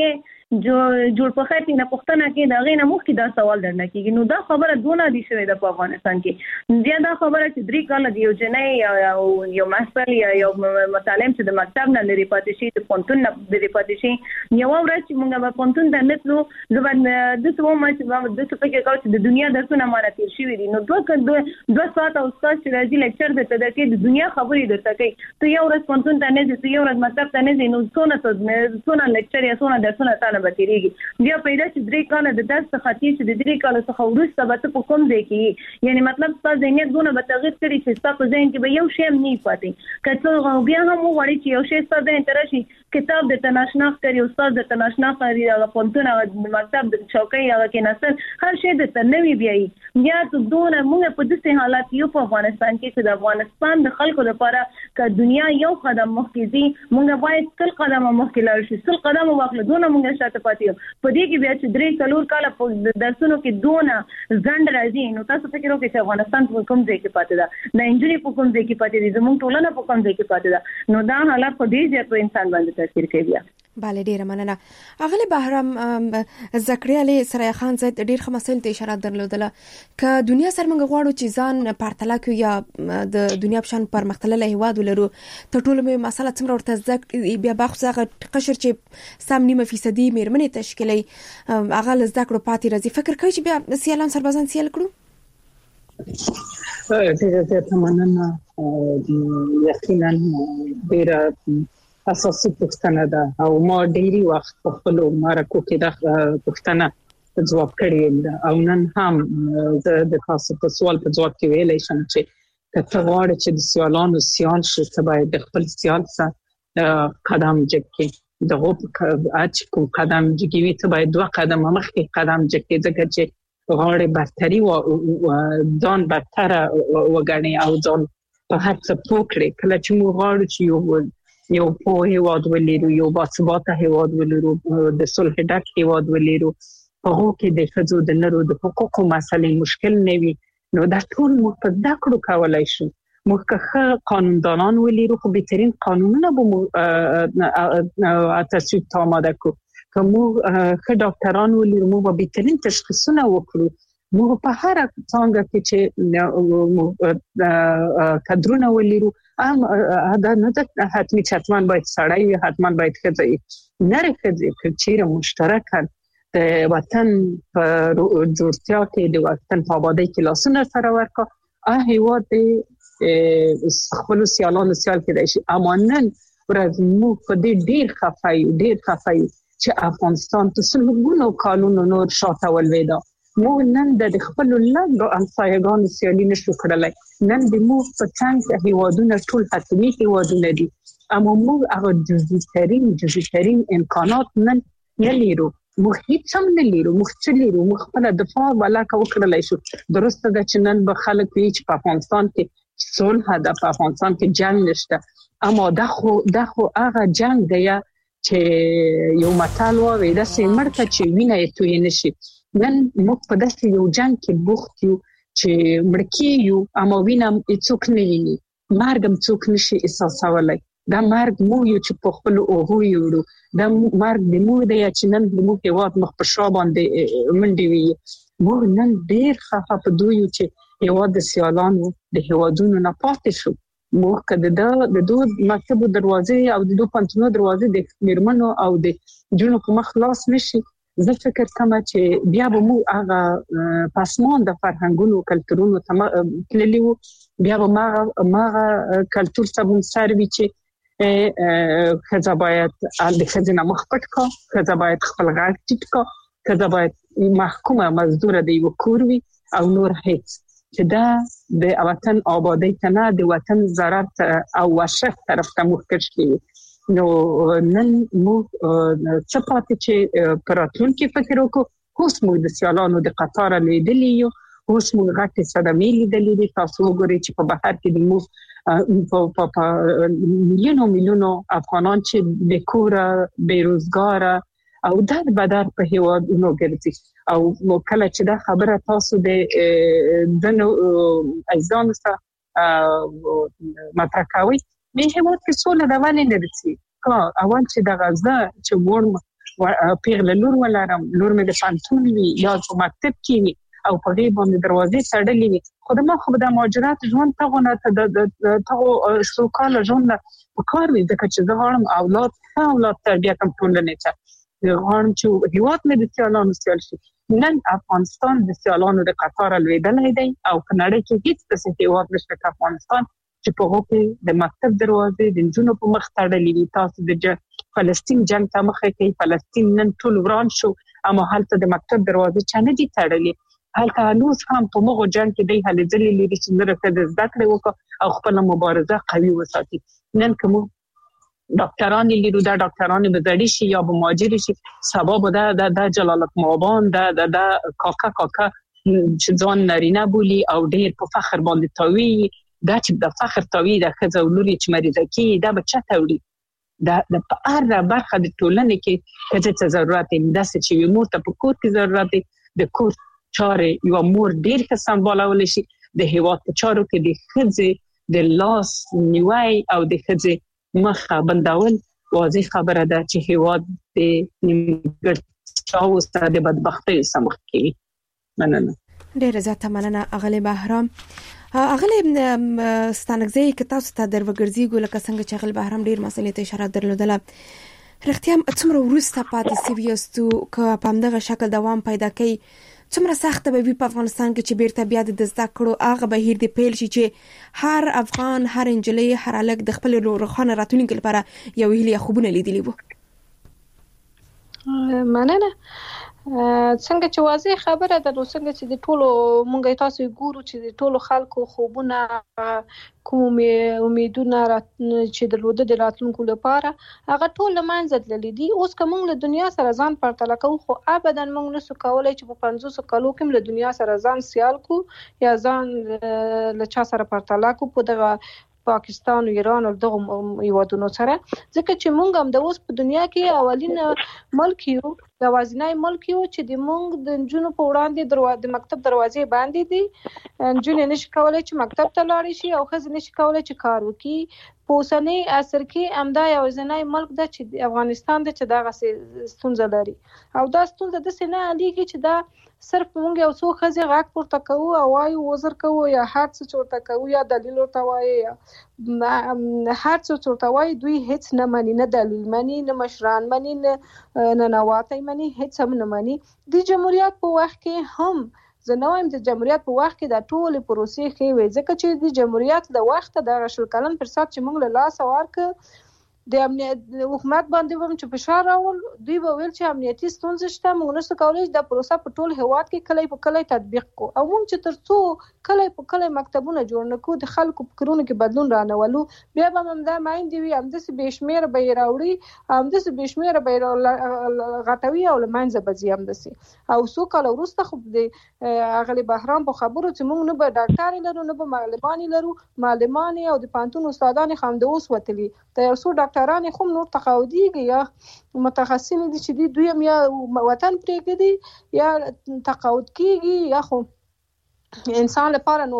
جوړ په خاطر نه پښتنه کې دا غینه مخ کې دا سوال درنه کیږي. نو دا خبره دونه دي شوې د افغانستان کې بیا دا خبره چې 3 کال دی یو جنۍ یو محصل یا یو متعلم چې د مکتب نه لري پاتې شي د پونتون نه لري پاتې شي یو ورځ چې موږ په پونتون ته نتلو زبر د څو ما چې د څه فکر کاوه چې د دنیا درسونه مانه تیر شوی دي. نو دوه ساعت او استاد چې راځي لیکچر د تدکې د دنیا خبرې درته کوي ته یو ورځ پونتون ته نه ځې یو ورځ مکتب ته نه ځې نو څونه لیکچر یا څونه درسونه تعالی به تیریږي. بیا پیدا چې 3 کال د درس څخه چې د 3 کال څخه وروسته به په کوم ځای کې یعنی مطلب تاسو ذهنیت دونه به تغیر کړی چې تاسو ذهن کې به یو شی نه پاتې کله بیا هم وړي چې یو شی تاسو ذهن ته راشي کتاب د تناشناخ کوي استاد د تناشناخ کوي هغه پونتون د مکتب د چوکۍ هغه کې نسل هر شی د تنوي بیاي یا ته دونه موږ په داسې حالات یو په افغانستان کې چې د افغانستان د خلکو لپاره ک دنیا یو قدم مخکې دي موږ باید تل قدم مخکې لاړ شو تل قدم واخلو دونه موږ شاته پاتې یو په دې کې بیا چې 3 کال په درسونو کې دونه ځند راځي نو تاسو فکر وکړئ چې افغانستان په کوم ځای کې پاتې ده د انجنیری په کوم ځای کې پاتې دي زموږ ټولنه په کوم ځای کې پاتې ده نو دا حالت په دې ځای په انسان باندې تاثیر کوي. bale ډیره مننه. اغلی بهرام زکریا علي سرای خان زید ډیر خمسل ته اشاره درلودله ک دنیا سره موږ غواړو چې ځان پرتله کوي یا د دنیا په شان پرمختللې هواد ولرو ته ټول مې مسله څومره ورته زک بیا باخصه قشر چې سم 9% مېرمنې تشکیلي اغه ل زکړو پاتې راځي فکر کوي چې بیا سیالان سربازان سیال کړو. ډیره مننه یقینا ډیره اساسي پوښتنه ده او ما ډیری وخت په خپل مرکو کې د پوښتنه ځواب کړی ده او نن هم د تاسو په سوال په ځواب کې ویلای شم چې کته غواړي چې د سیالانو سیال شي ته باید د خپل سیال سره قدم جګی دغه اچ کوم قدم جګی ته باید 2 قدم مخکې قدم جګی ځکه چې غواړي برتري او ځان برتر وګڼي او ځان په هر څه پوکړي کله چې موږ غواړو چې یو په هیواد ولرو یو باثباته هیواد ولرو د صلح ډک هیواد ولرو په هغه کې د ښځو د نرو د حقوقو مسلې مشکل نه وي نو دا ټول موږ په ذکر کولای شو موږ که قانوندانان ولرو خو بهترین قانونونه به تصویب ته آماده کو که موږ که ډاکټران ولرو موږ به بهترین تشخیصونه وکړو موږ په هر څنګه کې چې کادرونه ولرو دا نه ده حتمی چتمان باید سړی حتما باید ښځه نه راځي چې مشترکاً د وطن په جوړتیا کې د وطن په آبادی کې لاسونه سره ورکړه هیواد خپل سیالانو سیال کېدای شي اما نن ورځ موږ په دې ډیر خفای چې افغانستان په سلګونو کالونو نور شاته ولويدا موږ نن د خپل لږ همسایګانو سیالي نشو کړلای نن د موږ په څنګه هیوادونه ټول حتمي هیوادونه دي اما موږ هغه جزئي امکانات نن نه لرو موږ هیڅ هم نه لرو موږ خپل دفاع ولا وکړلای شو درسته ده چې نن به خلک وی چې په افغانستان کې صلح ده په افغانستان کې جنگ نشته اما دا خو هغه جنگ دی چې یو متال وایي دا سیمړه چې وینه یې توی نشي نن موږ په داسې یو جنگ کې بوخت یو چې مړکی یو اما وینم هیڅوک نه ویني مرګم څوک نشي احساسولای دا مرګ مو یو چې په خپل اوغو یو دا مرګ د مو دی چې نن د مو په وخت مخ په شا باندې منډي وي موږ نن ډیر خفه په دوی چې هیواد د سیالانو د هیوادونو نه پاتې شو موږ کده د دوه مکتب دروازې او د دوه پنځونو دروازې د میرمنو او د جنونو په مخ خلاص نشي زه فکر کوم چې بیا به مو هغه پاسمان د فرهنګونو کلتورونو تللی وو بیا به ما کلتور سبون سروي چې خزه باید د خزینه مخ پټ کا خزه باید خپل غږ ټیټ کا خزه باید محکومه مزدور دی وکوروي او نور هیڅ چې دا د وطن آبادی ته نه د وطن ضرر او وحشت طرف ته مخکش کیږي نو نن موږ څه پاتې چې پراتون کې فکر وکړو اوس موږ د سیالانو د قطار لیدلی یو اوس موږ غټه صدمې لیدلې دي تاسو وګورئ چې په بهر کې د موږ په میلیونو افغانان چې د کور بیروزګار او د بدر په هیواد نو ګرځي او کله چې دا خبره تاسو د دنو ایزان سره مطرح کوي به هیواد کې څول د ولې نه دي کا اول چې د غزه چې ورم پیغله لور ولرم، لور مې د پانتون وي یا په مکتب کې وي او په دې باندې دروازې تړلې وي، خو د مهاجرت ژوند ته سوکاله ژوند په کار وي، ځکه چې زه غواړم اولاد تربیه کوم ټولنې ته، غواړم چې هیواد مې د سیالانو سیال شي. نن افغانستان د سیالانو د قطار لویدلې دی او په نړۍ کې هیڅ څه هیواد نشته افغانستان چې په هغه کې د مکتب دروازې د جنونو په مخ تړلې وي. تاسو د فلسطین جنگ ته مخه کوي، فلسطین نن ټول وران شو اما هلته د مکتب دروازې چانه دي تړلې، هلته نوز هم په مغو جنگ کې دی هلې ځلې لري چې درته د زده کړې وکړه او خپل مبارزه قوي وساتي. نن کوم ډاکټران لري، دا ډاکټران به زړی شي یا به ماجر شي، سبا به د جلالت مابان د کاکا چې ځان نارینه بولی او ډیر په فخر باندې تاوی، دا چې د فخر تاوی د خزه ولوري چې مریضه کی دا به چا تاوړي، د په هر برخه د ټولنې کې چې ضرورت دی، د څه چې مور ته په کور کې ضرورت دی، د کور چارې یو مور ډیر ښه سمبالول شي، د هیواد په چارو کې د خزه د لاس نیوي او د خزه مخه بندول واضح خبره ده چې هیواد د نیمګړتیاو سره د بدبختۍ سمخ کوي. مننه. ډیر زیاته مننه اغلی بهرام. اغلی ستانګزي کې تاسو ته دروګرځيګو لکه څنګه چې اغلی بهرام ډیر مسلې ته اشاره درلودله، رښتیا څومره ورسته پاتې سیویستو که په همدغه شکل دوام پیدا کوي، څومره سخت به وي په افغانستان کې چې بیرته بیا د زده کړو هغه بهیر دی پیل شي چې هر افغان، هر انجلۍ، هر هلک د خپل روښانه راتلونکي لپاره یو هیله خوبونه لیدلی وو. مننه. څنګه چې واضح خبره ده، څنګه چې د ټولو مونږ تاسو ګورو چې د ټولو خلکو خوبونه کوم امیدونه چې درلوده د راتلونکو لپاره هغه ټول لمنځه تللي دي. اوس کوم له دنیا سره ځان پرتله کوو، خو ابدا موږ نسو کولای چې په 500 کالو کې له دنیا سره ځان سیال کو یا ځان له چا سره پرتله کو په دغه پاکستان او ایران او دغه هیوادونو سره، ځکه چې موږ هم د اوس په دنیا کې اولین ملک یو، د وازنای ملک یو چې د موږ د جنونو په وړاندې د مکتب دروازې باندې دي، جنونه نشي کولای چې مکتب ته لاړ شي او خزه نشي کولای چې کار وکړي. په اوسنۍ عصر کې امدا یو ځنای ملک د چې افغانستان د چې دغه ستونزه لري او دا ستونزه د سینه علیږي چې دا صرف موږ یو څو خزه غاک پورته کوو او وایو وزر کوو یا هر څه چورته کوو یا دلیل ورته وایي یا هر څه چورته وایي، دوی هیڅ نه مانی، نه دلیل مانی، نه مشران مانی، نه نواته مانی، هیڅ هم نه مانی. د جمهوریت په وخت کې هم زه نه وایم د جمهوریت په وخت کې د ټول پروسې ښې وي، ځکه چې د جمهوریت د وخت د شل کلن فرصت چې موږ له لاسه ورکړ د امنیت حکومت باندې هم چې فشار راول، دوی به ویل چې امنیتي ستونزې شته، موږ نشو کولای د پروسه په ټول هیواد کې کلی په کلی تطبیق کو او موږ چې ترڅو کلی په کلی مکتبونه جوړ نکو د خلکو فکرونو کې بدلون رانولو، بیا به هم دا مایندې وي همداسې بېشمېره به یې راوړي، همداسې بېشمېره به یې غټوي او له منځه به ځي همداسې. او څو کاله وروسته خو د اغلی بهرام په خبرو چې موږ نه به ډاکټرې لرو، نه به معلمانې لرو، معلمانې او د پوهنتون استادانې خو همداوس وتلي، د یو څو ډاکټرانې خو نور تقاعدېږي یا متخصصین دي چې دوی هم یا وطن پرېږدي یا تقاعد کېږي یا خو انسان لپاره نو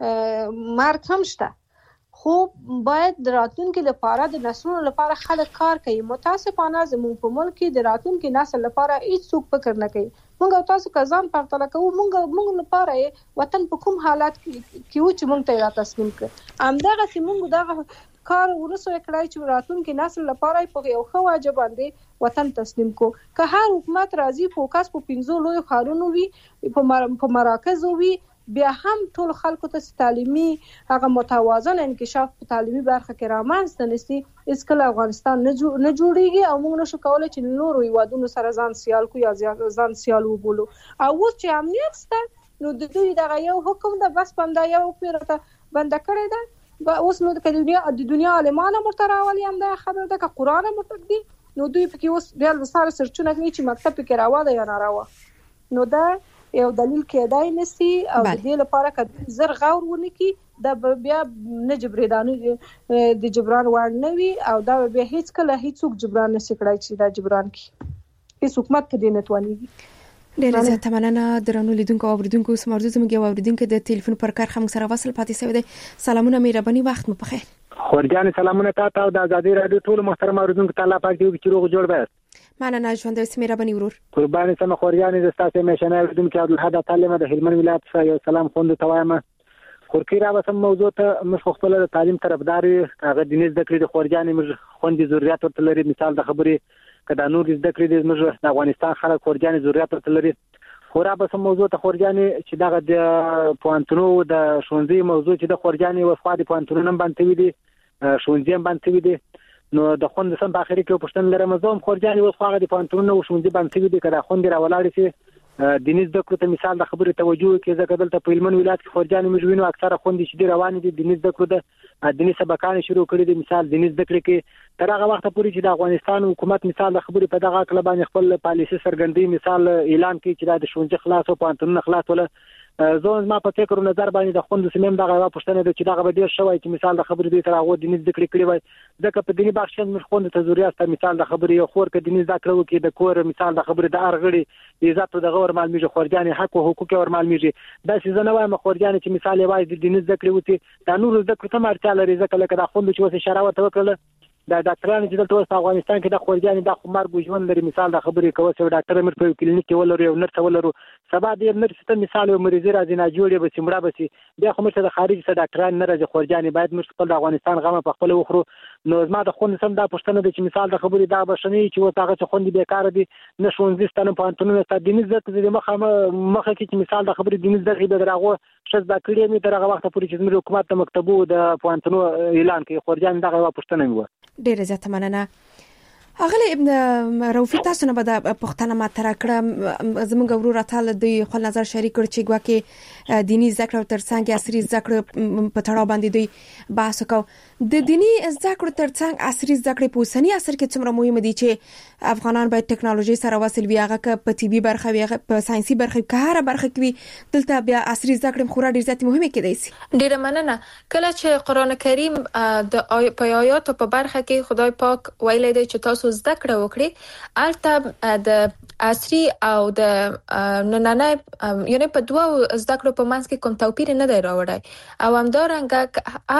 مرګ هم شته. خو باید د راتلونکي لپاره د نسلونو لپاره خلک کار کوي. متاسفانه زموږ په ملک کې د راتلونکي نسل لپاره هیڅ څوک فکر نه کوي. موږ او تاسو کزان پرتله کوو، موږ لپاره وطن په کوم حالات کې و چې موږ ته را تسلیم کړ، همدغه چې موږ دغه کار ورسو کړای چې راتلونکي نسل لپاره په یو ښه واجب باندې وطن تسلیم کو. که هر حکومت راځي فوکس په 15 لوی ښارونو وي، په مراکز وي، بیا هم ټول خلکو ته تعلیمي هغه متوازن انکشاف په تعلیمي برخه کې رامنځته نشي، اسکل افغانستان نه جوړیږي او موږ نشو کولای چې نور هیوادونو سره ځان سیال کو یا ځان سیال وبولو. او اوس چې امنیت شته نو د دوی دغه یو حکم ده، بس بنده یو پیرته بنده کړی ده، اوس نو د دنیا عالمانه مرتراولي هم دا خبره ده که قرآن مرتد دي نو دوی پکې اوس بیا وساره سرچونه کوي چې مکتب پکې راوا ده یا ناروا، نو دا یو دلیل کېدای نسی او د دې لپاره که زر غور ونکي دا بیا نه جبراني د جبران وړ نه وي او دا بیا هیڅ کله هیڅوک جبران نشي کړای چې دا جبران کی هیڅ حکومت کې نه توانيږي. ډیره زیاته مننه درنو لیدونکو او اوریدونکو، سمارځو زموږ یو اوریدونکو د ټلیفون پر کار خمو سره وصل پاتې شوی دی. سلامونه مهرباني، وخت مو بخیر. خورجان سلامونه تاسو او د ازادي رادیو ټول محترم اوریدونکو ته الله پاک دې چې روغ جوړ وي. مننه ژوند سمیره بنی ورور قربان سم خورياني د تاسو میشنه ودونکو عبدالحد تعلیم د هلمند ولایت څخه یو سلام خوند توایم خورکی را وسم موضوع ته مش خپل د تعلیم طرفدار هغه دیني زده کړې د خورجانې مش خوندې ضرورت ورته لري مثال د خبرې کدا نور زده کړې د مش د افغانستان خلک خورجانې ضرورت ورته لري خورا به سم موضوع ته خورجانې چې دغه د پوانتونو د شونځي موضوع چې د خورجانې وفقا د پوانتونو نن باندې وي دي شونځي باندې وي دي نو د خوند سم په اخر کې پښتون لرم زوم خورجانې وفقا د پوانتونو شونځي باندې وي دي کدا خوند را ولاړ شي دیني زده کړو ته مثال د خبرې توجه کې ځکه دلته په هلمند ولایت کې خورجانې مجوینو اکثره خوندې چې روان دي دیني زده کړو د دیني سبقان شروع کړي دي مثال دیني زده کړې کې تر هغه وخت پورې چې د افغانستان حکومت مثال د خبرې په دغه کله باندې خپل پالیسي سرګندۍ مثال اعلان کړي چې د شونځي خلاص او پانتون خلاص ولا زون ما په فکر نظر باندې د خوند سیمم دغه پښتنه د چې دغه به ډیر شوی چې مثال د خبرې دی تر هغه دیني زده کړې کړي وای ځکه په دیني بخښن مخ خوند ته ضرورت مثال د خبرې یو خور کې دیني زده کړو کې د کور مثال د خبرې د ارغړي عزت د غور مال میږي خورجانې حق او حقوق ور مال میږي دا چې زنه وایم خورجانې چې مثال یې وای د دیني زده کړې وتی د نور زده کړو ته مرته لري ځکه لکه د خوند چې وسه شراوت وکړه د ډاکټرانو چې دلته په افغانستان کې د خورجانې د خمار ګوجون لري مثال د خبرې کوي چې ډاکټر امر په کلینیک کې ولري او نرس ولرو سبا د نرس ته مثال یو مریض راځي نه جوړي به سیمړه به بیا خو مرته د خارج څخه ډاکټران نه راځي خورجانې باید موږ خپل د افغانستان غمه په خپل وخرو نو زما د خوند سم دا پښتنه د چې مثال د خبرې دا بشنی چې وتاغه چې خوند بیکاره دي نه شونځي ستنه پانتونونه ست دیني زده د مخه کې چې مثال د خبرې دیني زده کې درغه شز دا کړی می تر هغه وخت پورې چې زموږ حکومت د مکتبو د پانتونو اعلان کوي خورجان دغه پښتنه وي ډیره زیاته مننه اغلی ابن روفي تاسو نه به پښتنه ماته کړم زموږ ورور تعالی د خپل نظر شریک کړ چې ګواکې دینی ذکر تر څنګه عصري ذکر په تړاو باندې دوی بحث وکاو د دینی ذکر تر څنګه عصري ذکر په اوسنی عصر کې څومره مهم دي چې افغانان باید ټکنالوژي سره وصل وي هغه په طبي برخه وي په ساينسي برخه کې هر برخه کې دلته بیا عصري ذکر خورا ډیر زیات مهمه کېدای شي ډیره مننه کله چې قران کریم د آیات په برخه کې خدای پاک ویلي دی چې تاسو زده کړه وکړي البته د عصري او د نننۍ یعنی په دوه زده کړو په منځ کې کوم توپیر نه دی راوړی او همدارنګه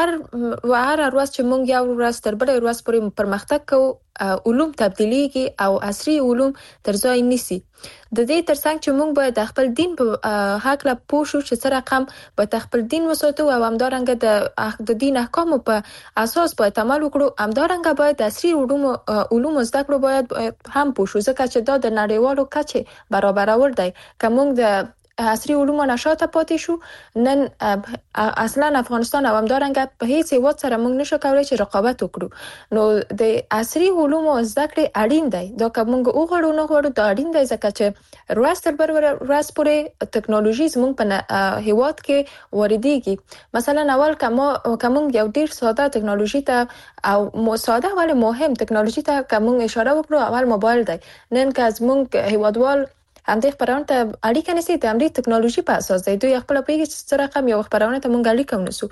هر ورځ چې مونږ یو ورځ تر بلې ورځ پورې پرمختګ کوو علوم تبدیلیږي او عصري علوم تر ځای نیسي د دې ترڅنګ چې مونږ باید د خپل دین په حق لا پوه شو چې سره رقم به خپل دین وساتو او همدارنګه د دین احکام په اساس باید عمل وکړو همدارنګه باید د عصري علوم زده کړو باید هم پوه شو ځکه چې دا د نړیوالو کچې برابرول دی که مونږ د عصري علوم نشاته پاتې شو نن اصلا افغانستان او همدارنګه په هیڅ هیواد سره موږ نشو کولای چې رقابت وکړو نو د عصري علوم زده کړې اړین دی دا که موږ وغواړو نه غواړو دا اړین دی ځکه چې ورځ تر بل ورځ پورې ټکنالوژي زموږ په هیواد کې واردېږي مثلا اول کوم یو ډیر ساده ټکنالوژي ته او ساده ولی مهم ټکنالوژي ته کوم اشاره وکړو اول موبایل دی نن که زموږ هیوادوال همدې خبرونه ته اړیکه نشي ته همدې ټکنالوژي په اساس دی دوی خپل پیږي چې سره رقم یو خبرونه ته مونږ اړیکه ونسو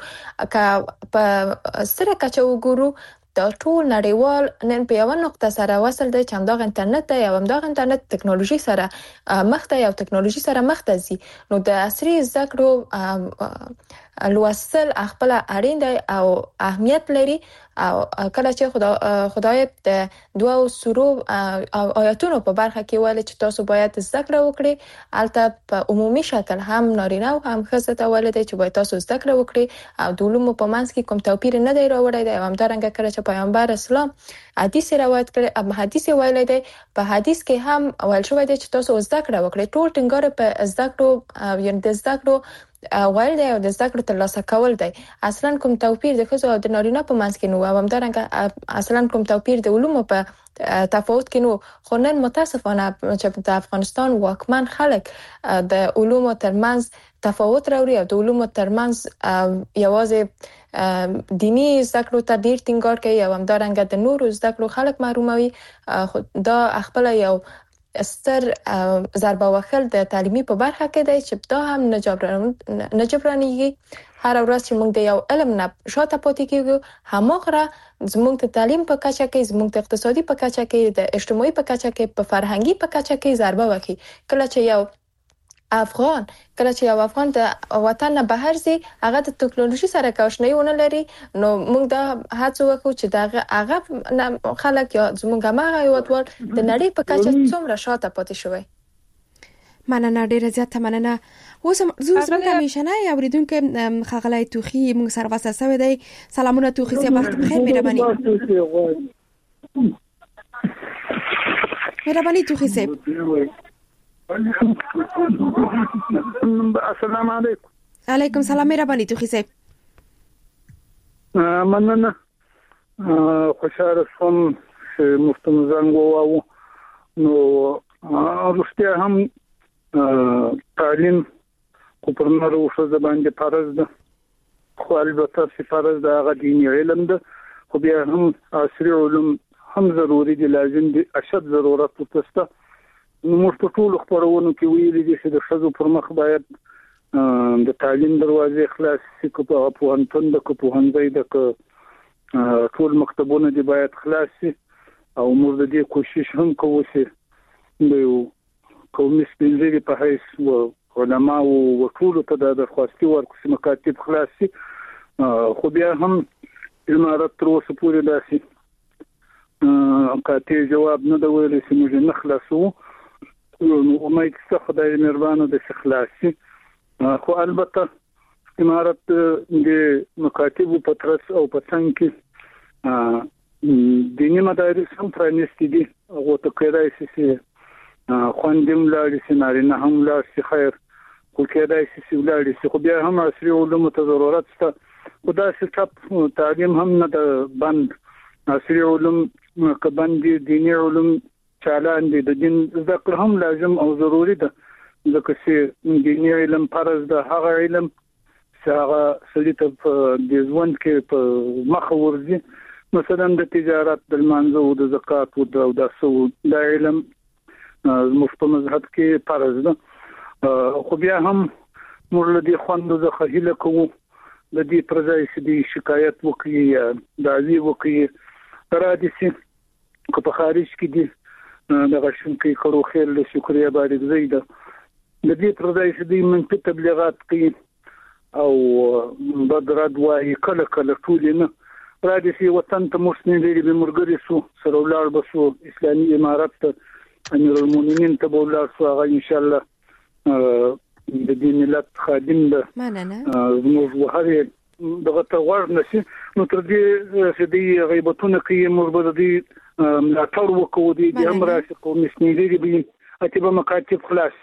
که په سره کچو وګورو دا ټول نړیوال نن په یو نقطه سره وصل دی چې همدغه انټرنیټ دی او همدغه انټرنیټ ټکنالوژي سره مخ ته یو ټکنالوژي سره مخ ته ځي نو د عصري زده کړو لوستل خپل اړین دی او اهمیت لري او کله چې خدای د دوه سورو او آیاتونو په برخه کې ویل چې تاسو باید زده کړه وکړئ البته په عمومي شکل هم نارینه او هم ښځه ته ویل دی چې باید تاسو زده کړه وکړئ او د علومو په منځ کې کوم توپیر نه دی راوړی دی او همدارنګه کله چې پیغمبر اسلام حدیث روایت کړی حدیث ویل دی په حدیث کې هم ویل شوی دی چې تاسو زده کړه وکړئ ټول ټینګار په زده کړو یعنی د زده کړو ویل دی او د زده کړو ترلاسه کول دی اصلا کوم توپیر د ښځو او د نارینه په منځ کې نه و همدارنګه اصلا کوم توپیر د علومو په تفاوت کې نو خو نن متاسفانه چې د افغانستان واکمن خلک د علومو ترمنځ تفاوت راوړي او د علومو ترمنځ یوازې دینی زده کړو ته ډیر ټینګار کوي او همدارنګه د نورو زده کړو خلک محروموي دا خپل یو ستر ضربه وخل د تعلیمي په برخه کې دی چې دا هم نه جبرانېږي هر ورځ چې موږ د یو علم نه شاته پاتې کېږو هماغه زموږ د تعلیم په کچه کې زموږ د اقتصادي په کچه کې د اجتماعي په کچه کې په فرهنګي په کچه کې ضربه وکړي کله چې یو افغان کله چې یو افغان د وطن نه بهر ځي هغه د ټکنالوژي سره کوښښ نه لري نو موږ دا هڅه وکړو چې دا هغه خلک یا زموږ هغه هیوادوال د نړۍ په کچه څومره شاته پاتې شوی. مننه ډیره زیاته مننه. اوس زموږ کمیشنه اوریدونکو خغلای توخی موږ سره واسه سوي دی. سلامونه توخی سي وخت بخیر مهرباني. مهرباني توخی سي. السلام علیکم. علیکم سلام مهرباني توخی سي. مننه خوشاله شوم چې مفتم زنګ وو نو ورسته هم تعلیم کو پر نور وسه باندې فرض ده خو البته چې فرض ده هغه دیني علم ده خو بیا هم عصري علوم هم ضروري دي لازم دي اشد ضرورت تسته نو موږ په ټول خبرونو کې ویلي دي چې د شذو پر مخ باید د تعلیم دروازې خلاص شي کو په پوهنتون د کو پوهنځي د ټول مکتبونه دي باید خلاص شي او موږ د دې کوشش هم کوو چې د قومي سپینځري په حیث او علما او ټول ته د درخواستي ورکړي مکاتب خلاص شي خو بیا هم امارات تر اوسه پورې داسې قاطع جواب نه دی ویلی چې موږ نه خلاصو نو امید څه خدای مهربانه د خلاص شي خو البته امارات د مکاتب په ترڅ او په څنګه کې دیني مدارس هم پرانیستي دي او ته کېدای شي خوندم لاړ شي نارینه هم لاړ شي خیر خو کېدای شي لاړ شي خو بیا هم عصري علوم ته ضرورت شته خدا چې تعلیم هم نه بند عصري علوم کبندي دیني علوم چالان دي د دین ذکر هم لازم او ضروری ده ځکه چې دیني علم فرض ده هغه علم چې هغه سړي ته د ژوند کې په مخ ورځي مثلا د تجارت د منځو او د زکات او د د علم مفت مذهب کې فرض ده خو بیا هم موږ له دې خوندو څخه هیله کوو د دې پرځای چې د شکایت وکړي د عزیز وکړي را دي چې په خارج کې دي د غشن کې کړو خیر له شکریا باندې زیاده د دې پرځای چې د منفي تبلیغات کوي او بدرد وايي کله کله ټول نه را دي چې وطن ته مسلمان لري به مرګري سو سره ولار بسو اسلامي امارات ته امیر المؤمنین ته بولار سو هغه ان شاء الله د دې ملت خادم ده مننه موږ وهره دغه ته ور نشي نو تر دې چې د غیبتونه کوي موږ به د ملاتړ وکړو د امر راشقو مسنیدي به اتبه مکاتب خلاص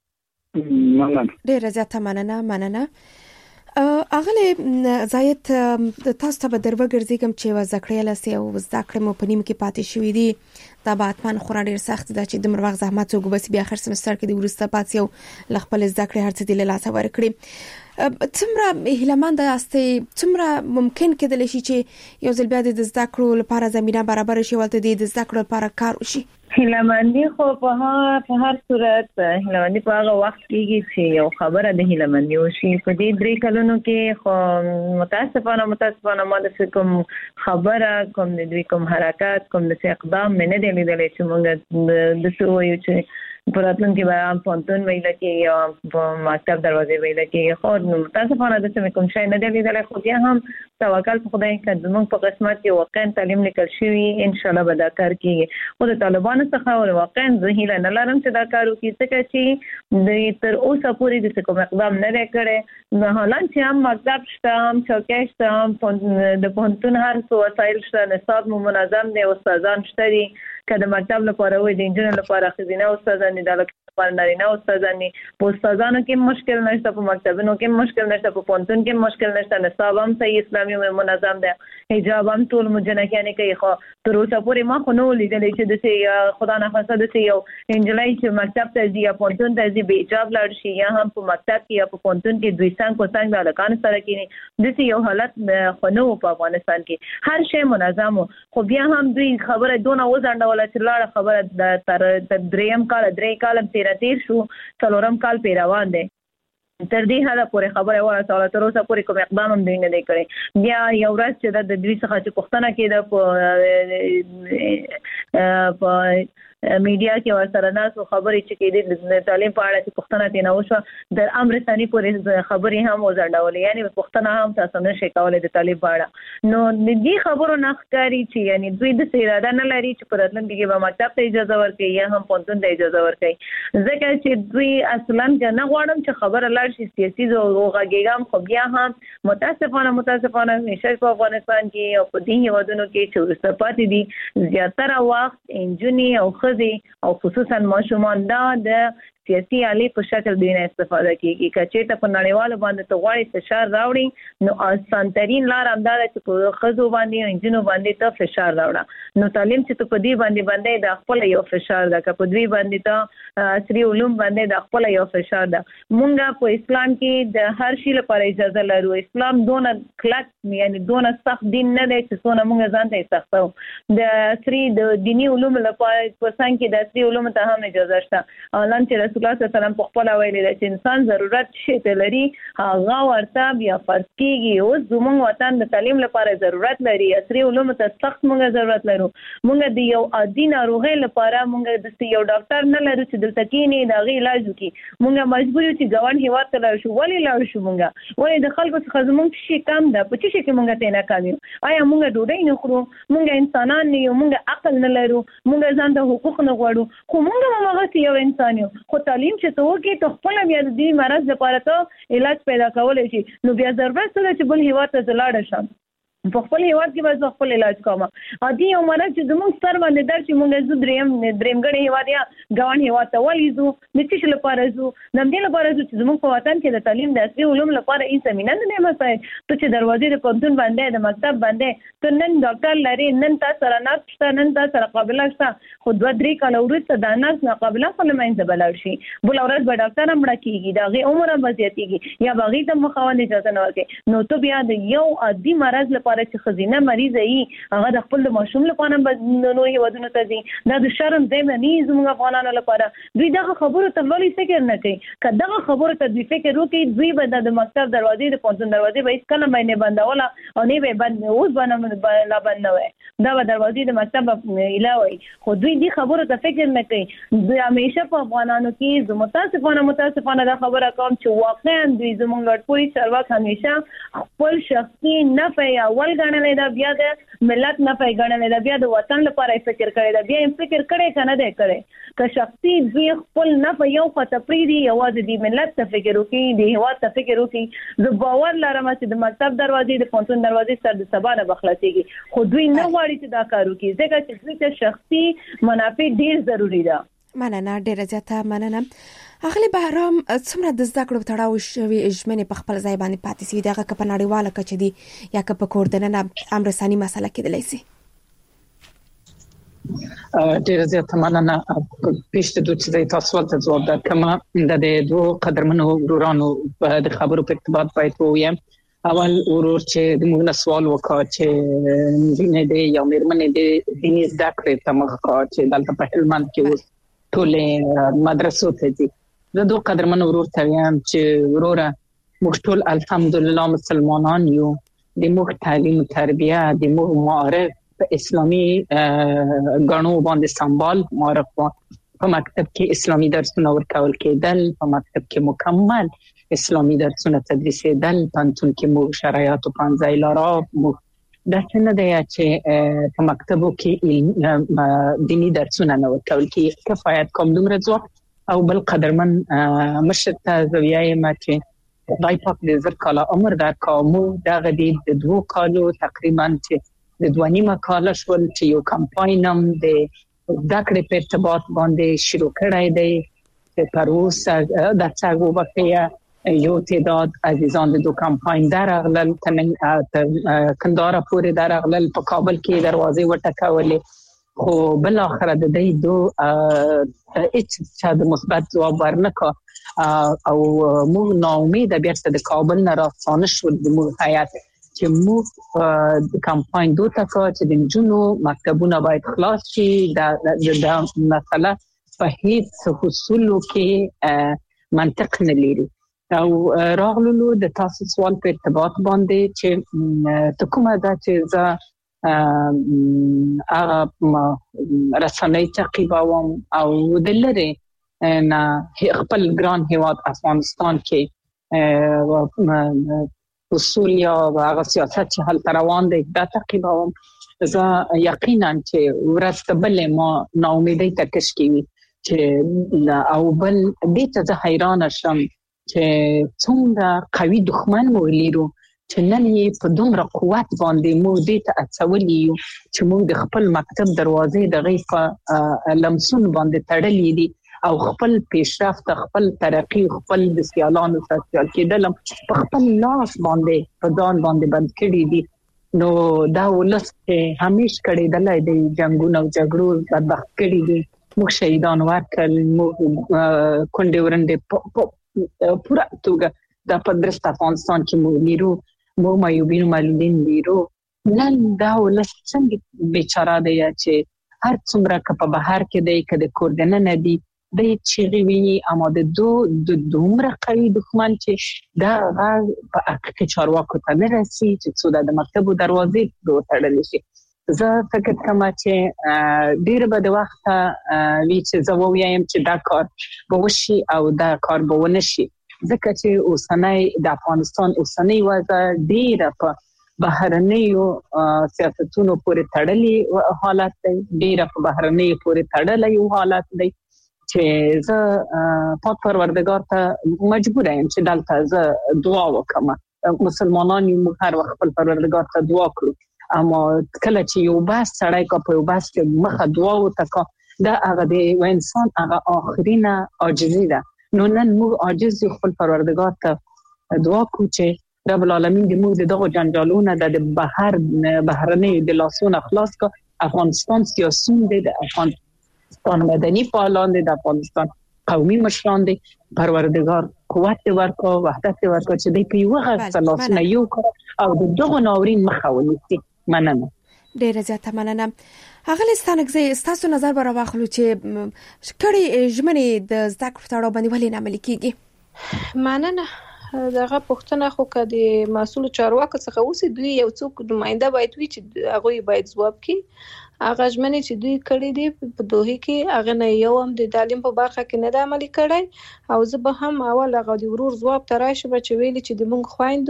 مننه ډیر زیاته مننه اغله زایت تاسو ته به دروګرځم چې وزکړې لاسي او زکړې مو پنیم کې پاتې شوې دي دا به اتمن خورا ډیر سخت ده چې د مروغ زحمت او وبس بیا اخر سمستر کې د ورسته پاتې او لخپل زکړې هرڅه د لاسه ورکړي څومره هیلمند استي څومره ممکن کېدل شي چې یو ځل بیا د زکړو لپاره زمينه برابر شي ولته د زکړو لپاره کار وشي هیلمندي خو په هر صورت هیلمندي په هغه وخت کې چې یو خبره د هیلمندي وشي په دې درې کلونو کې خو متاسفانه ما د کوم خبره کوم د دوی کوم حرکت کوم د اقدام نه دی لیدل چې موږ د څه وایو چې پراتلون کې به هم پونتون ویل کې یا مکتب دروازې ویل کې خو متاسفانه د څه کوم شي نه دی لیدل خو بیا هم توکل په خدای کې موږ په قسمت کې واقعا تعلیم لیکل شوی ان شاء الله به دا کار کیږي او د طالبانو څخه واقعا زهیله نه لرم چې دا کار وکړي چې د تر اوسه پورې د کوم اقدام نه کړي نه حالان چې هم مکتب شته هم چوکۍ شته هم د پونتون هر څه وسایل شته نصاب منظم دی استادان شته دي کله مکتب لپاره وي د انجینر لپاره خزینه استادان دي د لپاره نارینه استادان دي په استادانو کې مشکل نشته په مکتبونو کې مشکل نشته په پونتون کې مشکل نشته نصاب هم صحیح اسلامي منظم ده حجاب هم ټول مجنکانه کوي خو تر اوسه پورې ما خو نو لیدلې چې د خدا نه خاصه د یو انجلای چې مکتب ته ځي یا پونتون ته ځي به حجاب لاړ شي یا هم په مکتب کې یا په پونتون کې دوی څنګه د لکان سره کې د یو حالت خو نو په افغانستان کې هر شی منظم خو بیا هم دوی خبره دونه وزنده چې لاړه خبره تر دریم کال درې کال تیر شو څلورم کال پیروان دي تر دې حاله پورې خبره ورسوله تر اوسه پورې کوم اقدام هم دوی نه دی کړی بیا یو ورځ چې د دوی څخه چې پوښتنه کېده په میډیا کې ورسره ناس خبرې چې کېدې د تعلیم په اړه چې پښتنه تینا وشو د امر ثاني پورې خبرې هم وزړولې یعنی پښتنه هم تاسو نه شي کولای د تعلیم په اړه نو دې خبرو نه ښکاری چې یعنی دوی د اراده نه لري چې په راتلونکي کې به مکتب ته اجازه ورکړي یا هم پوهنتون ته اجازه ورکړي ځکه چې دوی اصلا نه غواړم چې خبره لاړ شي سیاسي زوغاګیګام خو بیا هم متاسفانه نشه په افغانستان کې او په دې هیوادونو کې چې ورسره پاتې دي زیاتره وخت انجونی او خزي او خصوصا ماشومان د سیاسي علي په شکل دینه استفاده کیږي کچې ته په نړیوالو باندې ته غواړي فشار راوړي نو آسان ترين لار همدار چې په خزو باندې انجینو باندې ته فشار راوړه نو تعلیم چې ته په دې باندې د خپل یو فشار ده که په دوی باندې ته عصري علوم باندې د خپل یو فشار ده مونږه په اسلام کې د هر شي لپاره اجازه لرو اسلام دونه کلک یعنی دونه سخت دین نه دی چې څونه مونږ ځان ته سختو د عصري د دینی علوم لپاره په څنګه کې د عصري علوم ته هم اجازه شته اعلان چې رسول الله صلی الله علیه وسلم په خپل ویلي چې انسان ضرورت شي ته لري هغه ورته بیا فرض کیږي او زموږ وطن د تعلیم لپاره ضرورت لري عصري علوم ته سخت مونږ ضرورت لرو مونږ د یو عادي ناروغي لپاره مونږ د یو ډاکټر نه لرو چې دلته کې نه د غي علاج وکي مونږ مجبور یو چې ګوان هیواد ته لاړ شو ولې لاړ شو مونږ د خلکو څخه زموږ شي کم ده په چې کې مونږ ته نه کامیو آیا مونږ ډوډۍ نه خورو مونږ انسانان نه یو مونږ عقل نه لرو مونږ ځان ته حقوق نه غواړو خو مونږ هغه یو انسان یو خو تعلیم چې ته وکې ته خپل بیا د دې مرض لپاره ته علاج پیدا کولای شي نو بیا ضرورت څه ده چې بل هیواد ته لاړ شم په خپل هیواد کې به خپل علاج کوم عادي یو مرض چې زموږ سر باندې در چې مونږ زو درېمګړې هیواد یا ګاون هیواد ته ولیزو نتیش لپاره زو نن دې لپاره چې زموږ په وطن کې د تعلیم د عصري علوم لپاره ای زمينه نه مسای ته چې دروازې د پوهنتون باندې د مکتب باندې ته نن ډاکټر لري نن تاسو سره ناشته نن تاسو سره قابلیت شته خو 2-3 کال وروسته د ناس ناقابله خلمین ته بلل شي بل اورز به ډاکټر هم راکېږي دا غي عمر هم زیاتېږي یا باغی ته مخاونه اجازه نه ورکړي نو ته بیا د یو عادي مرض لپاره چې خزینه مریض ای هغه د خپل ماشوم لپاره نو هیوادونو ته دي دا د شرم زمه نه زموږ افغانانو لپاره دوی دغه خبرو ته ولې فکر نه کوي کله خبرو ته دوی فکر وکړي دوی به د مکتب دروازې د پوهنتون دروازې به هیڅ کله باندې بندوله او نه به بند اوس باندې لا بند نه وي دا به دروازې د مکتب علاوه خو دوی دې خبرو ته فکر نه کوي دوی همیشه په افغانانو کې متاسفانه دا خبره کوم چې واقعا دوی زموږ ګډپوري چارواک همیشه خپل شخصي نفع اول غنل دا بیا د ملت نه پیغاړل دا بیا د وطن لپاره فکر کړی دا بیا فکر کړي کنه دی کړي که شخصي دوی خپل نه په یو خطه پریدي یوازې د ملت ته فکر وکړي د هیواد ته فکر وکړي زه باور لرم چې د مکتب دروازې د پوهنتون دروازې سره د سبا نه بخلاصيږي خو دوی نه غواړي چې دا کار وکړي ځکه چې دوی ته شخصي منافع ډیر ضروری ده مننه ډیره زیاته مننه اغلی بهرام څومره د زده کړو تړاو شوی اجمنې په خپل ځای باندې پاتې سي دغه په نړیواله کچه دي یا په کوردننه امر ثاني مسله کېدلی سي ډیره زیاته مننه پېشته دوی چې تاسو ولته ځواب درکړم د دوه قدرمنو ورورانو د خبرو په ارتباط باید ووایم اول ورور چې د موږ سوال وکړ چې نه دی یا مېرمنې دی دیني زده کړې ته مخ کا چې دلته په هلمند کې ټول مدرسو ته دي زه دوه قدرمن ورور ته وایم چې وروره موږ ټول الحمدلله مسلمانان یو د موږ تعلیم تربیه د موږ معارف په اسلامي غنو باندې سنبال معارف په مکتب کې اسلامي درسونه ورکول کېدل په مکتب کې مکمل اسلامي درسونه تدریسېدل پانتون کې موږ شرایط او پنځه لارا دا څنګه دی چې په مکتبو کې دینی درسونه نه ورکول کې کفایت کوم دومره ځواب او بل قدرمن مشرته زویای ما چې خدای پاک دې زر کاله عمر درکامو دا غدي د 2 کالو تقریبا چې د 2.5 کال شول چې یو کمپاینم د ذکر په ارتباط باندې شروع کړای دی چې پروس د څنګه وبکه یو تعداد عزیزان د 2 کمپاین درغلل کندهار پورې درغلل په کابل کې دروازې وټکولې خو بل اخر د دې دوه چې د مثبت جواب ورنکو او موږ نو امید بیا د کابل نه راځون شو د موږ حیات چې موږ د کمپاین دوه تکو چې د جنو مکتبونه باید خلاص شي د مسله په هیڅ حصولو کې منطق نه لري او راغلو د تاسو سوال په ارتباط باندې چې ته کومه ده چې رسنۍ تعقیبوم او د لری نه خپل ګران هیواد افغانستان کې اصول یا هغه سیاست چې حل روان دی دا تعقیبوم. زه یقینا چې ورځ بل ما ناامیدۍ تکش کیږي چې او بل دې ته حیران شم چې څومره قوي دښمن مو لیرو چې نن یې په دومره قوت باندې مو دې ته اڅولې یو چې موږ د خپل مکتب دروازې د غیفه لمسون باندې تړلې دي او خپل پیشرفت خپل ترقی خپل د سیالانو سره کېدل په خپل لاس باندې په ځان باندې بند کړی دي. نو دا ولست همیش کړي دلای د جنگونو او جګړو بدبخت کړي دي. موږ شهیدان ورکړل موږ کونډې ورندې پورا توګه د پدرست افغانستان کې موږ لیرو موږ مایوبین مالدین لیرو. نن دا ولست څنګه بیچاره دی چې هر څومره په بهر کې دی کده کوردنه نه دی د چیغوي اماده دومره قوي دښمن چې دا په حقیقت چارواکو ته نه رسي چې څو د مکتب دروازې وتړل شي. زه فکر کوم چې ډیر به د وخت وی چې زه وایم چې دا کار به وشي او دا کار به ونشي ځکه چې اوسنۍ د افغانستان اوسنۍ وضع ډیر په بهرنیو سیاستونو پورې تړلې حالت دی. ډیر په بهرنیو پورې تړلې حالت دی چې زه پاک پروردگار ته مجبور یم چې دلته زه دعا وکم. مسلمانان یو هر وخت خپل پروردگار ته دعا کړو اما کله چې یو بس سړی کا په یو بس کې مخه دعا وکړه دا هغه د انسان هغه اخرینه عاجزی ده. نو نن موږ عاجز خپل پروردگار ته دعا کوو چې رب العالمین دې موږ دغه جنجالونه د بهرنۍ د لاسونو خلاص کړي. افغانستان سیاسون دی د افغانستان مدني فعالان دي د افغانستان قومي مشران دي. پروردگار قوت ورکړي وحدت ورکړي چې دې په یو غږ لاسونه یو او دغه ناورین مخه ونیسي. مننه ډیره زیاته مننه. هغه لستانګزي تاسو نظر به راوخلو چې کړي ژمنې د زده کړو تړاو باندې ولې نه عملي کیږي. مننه. دغه پښتنه خو کدي مسول چارواکو څخه اوسې دوی یو څوک نماینده باید وي چې هغه باید ځواب کړي. هغه ژمنې چې دوی کړې دي په دوه کې هغه نه یو هم د تعلیم په برخه کې نه د عملي کړي او زه به هم اول هغه د ورور ځواب ترایشه به چې ویلي چې د مونږ خويندو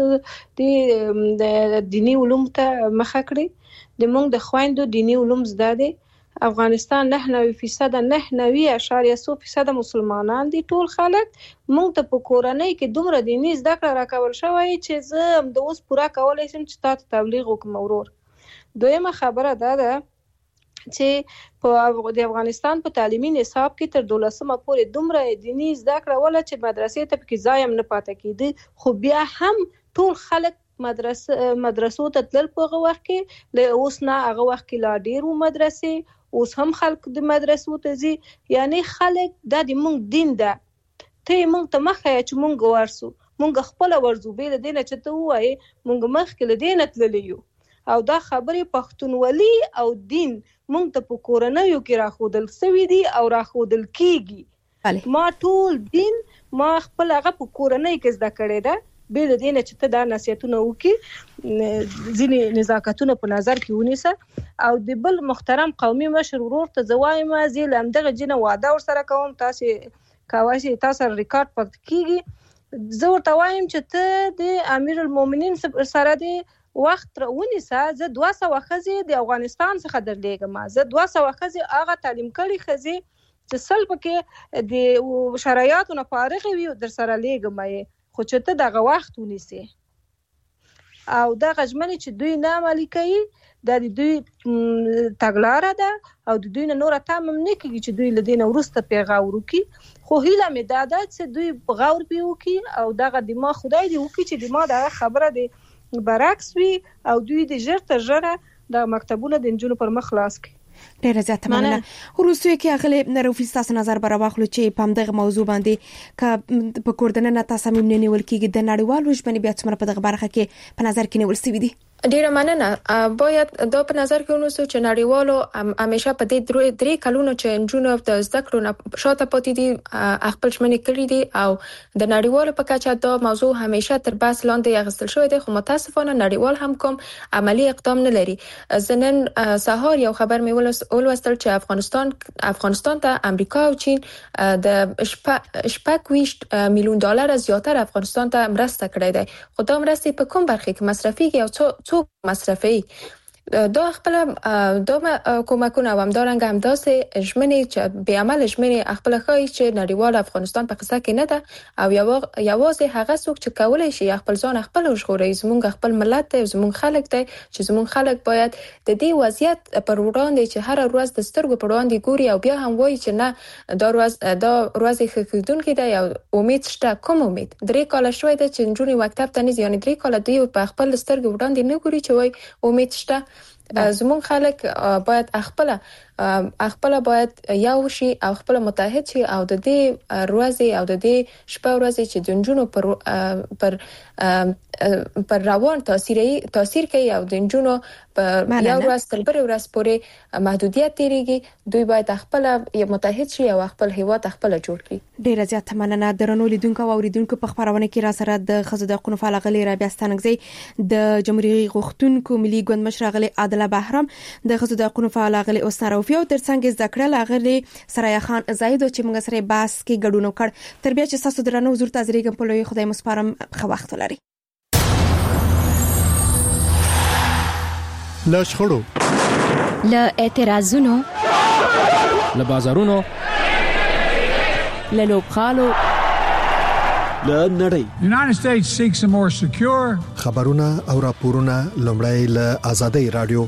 د دینی علوم ته مخه کړي. د مونږ د خويندو دینی علوم زده دي. افغانستان 99.9% مسلمانان دي. ټول خلک مونږ ته په کورنۍ کې دومره دیني زده کړه راکول شوی چې زه د اوس پورا کولای شم چې تاسو تبلیغ وکم. ورور دویمه خبره ده چې په د افغانستان په تعلیمي نصاب کې تر 12مه پورې دومره دیني زده کړه ولا چې مدرسې ته کې ځایم نه پاتې کیدي. خو بیا هم ټول خلک مدرسو ته تل په وخت کې له اوس نه هغه وخت کې لا ډیر مدرسې اوس هم خلک د مدرسو ته ځي. یعنی خلک د مونږ دین ده ته مونږ ته مخه چې مونږ ورسو مونږ خپل ورزو به له دینه چې ته وایې مونږ مخ کې له دینه تللیو او دا خبره پښتونولي او دین مونږ ته په کورنیو کې راخودل سوي دي او راخودل کیږي. ما ټول دین ما خپل هغه په کورنۍ کې زده کړی ده به د دینه چې ته دا نصیحتونه وکي ځینې نزاکتونه په نظر کې ونیسه او د بل محترم قومي مشر ورور ته زوایم زی لمدغه جنه واده ور سره کوم تاسو کواسي تاسو ریکارډ پکې کیږي. زه ورته وایم چې ته د امیر المؤمنین سره د وخت ونیسه. زه 200 خزي د افغانستان څخه درلېګم. زه 200 خزي هغه تعلیم کړي خزي چې سل پکې د شرایطو نه فارغ وي در سره لېګم خو چې ته دغه وخت ونیسي او دا غژمنې چې دوی نه عملي کوي د دوی تګلاره ده او د دوی نه نور تمام نه کیږي چې دوی لدینه ورسته پیغام ورکي. خو هیله مې ده چې دوی غور پیوکي او دغه دماغ خدای دې وکي چې دماغ دغه خبره دي برعکس وي او دوی د ژر تر ژره د مکتبونو د انجونو پر مخ خلاص کړي. ډیره زیاته مننه. وروسته کې اغلی نروفي تاسو نظر براوخلو چې په دغه موضوع باندې ک په کوردنه تصمیم نه نیول کېږي د نړیوالو ژبنې بیا څومره په دغه برخه کې په نظر کې نیول سوي دي. ډیره مننه. باید دا په نظر کې ونیسو چې نړیوالو همیشه په دې 3 کلونو چې انجونو د زده کړو نه شاته پاتې دي خپل ژمنې کړې دي او د نړیوالو په کچه دا موضوع همیشه تر بحث لاندې اخیستل شوی دی، خو متاسفانه نړیوال هم کوم عملی اقدام نه لري. زنن سهار یو خبر مې ولوستل چې افغانستان ته امریکا او چین د 28 میلیون دلار زیاتره افغانستان ته مرسته کړې ده، خو دا مرستې په کوم برخه کې مصرفيږي او څو مصرفي دا خپل کومکونه هم دارنګ هم داسې ژمنې چې به عمل ژمنې خپل خای چې نړیوال افغانستان په قصه کې نه ده او یوازې هغه څوک چې کولای شي خپل ځان خپل وژغوري زمونږ خپل ملت ته زمونږ خلک ته چې زمونږ خلک باید د دې وضعیت پر وړاندې چې هر ورځ د سترګو پر وړاندې ګوري او بیا هم وایي چې نه دا ورځ خېدونکې ده او امید شته. کوم امید؟ 3 کال شوی ده چې نجونې مکتب ته نه ځي، یعنی 3 کال دی په خپل سترګو وړاندې نه ګوري چې وایي امید شته. زمون خلک باید خپل باید یو شي او خپل متحد شي او د دې ورځې او د دې شپه ورځې چې د جنونو پر روان تاثیر کوي او د جنونو په یو ورځ تر بل ورځ پورې محدودیت تیریږي، دوی باید خپل متحد شي او خپل هیواد خپل جوړ کړي. ډیره زیاته مننه. درنو لیدونکو او اوریدونکو په خبرونه کې را سره د خزو د قانون فعال غلي رابعه ستانګزي د جمهوریت غوښتونکو ملي ګوند مشر غلي عادل بهرام د خزو د قانون فعال غلي اوسناروفي او ترڅنګ ذکر لاغلي سرايا خان زاید چې موږ سره باس کې ګډون وکړ. تر بیا چې تاسو درنو حضور تازریګم په لوی خدای مسپارم خو وخت لري. له شخړو، له اعتراضونو، له بازارونو، له لوبخالو، له نړۍ. United States seeks a more secure خبرونه او راپورونه لومړی له آزادۍ رادیو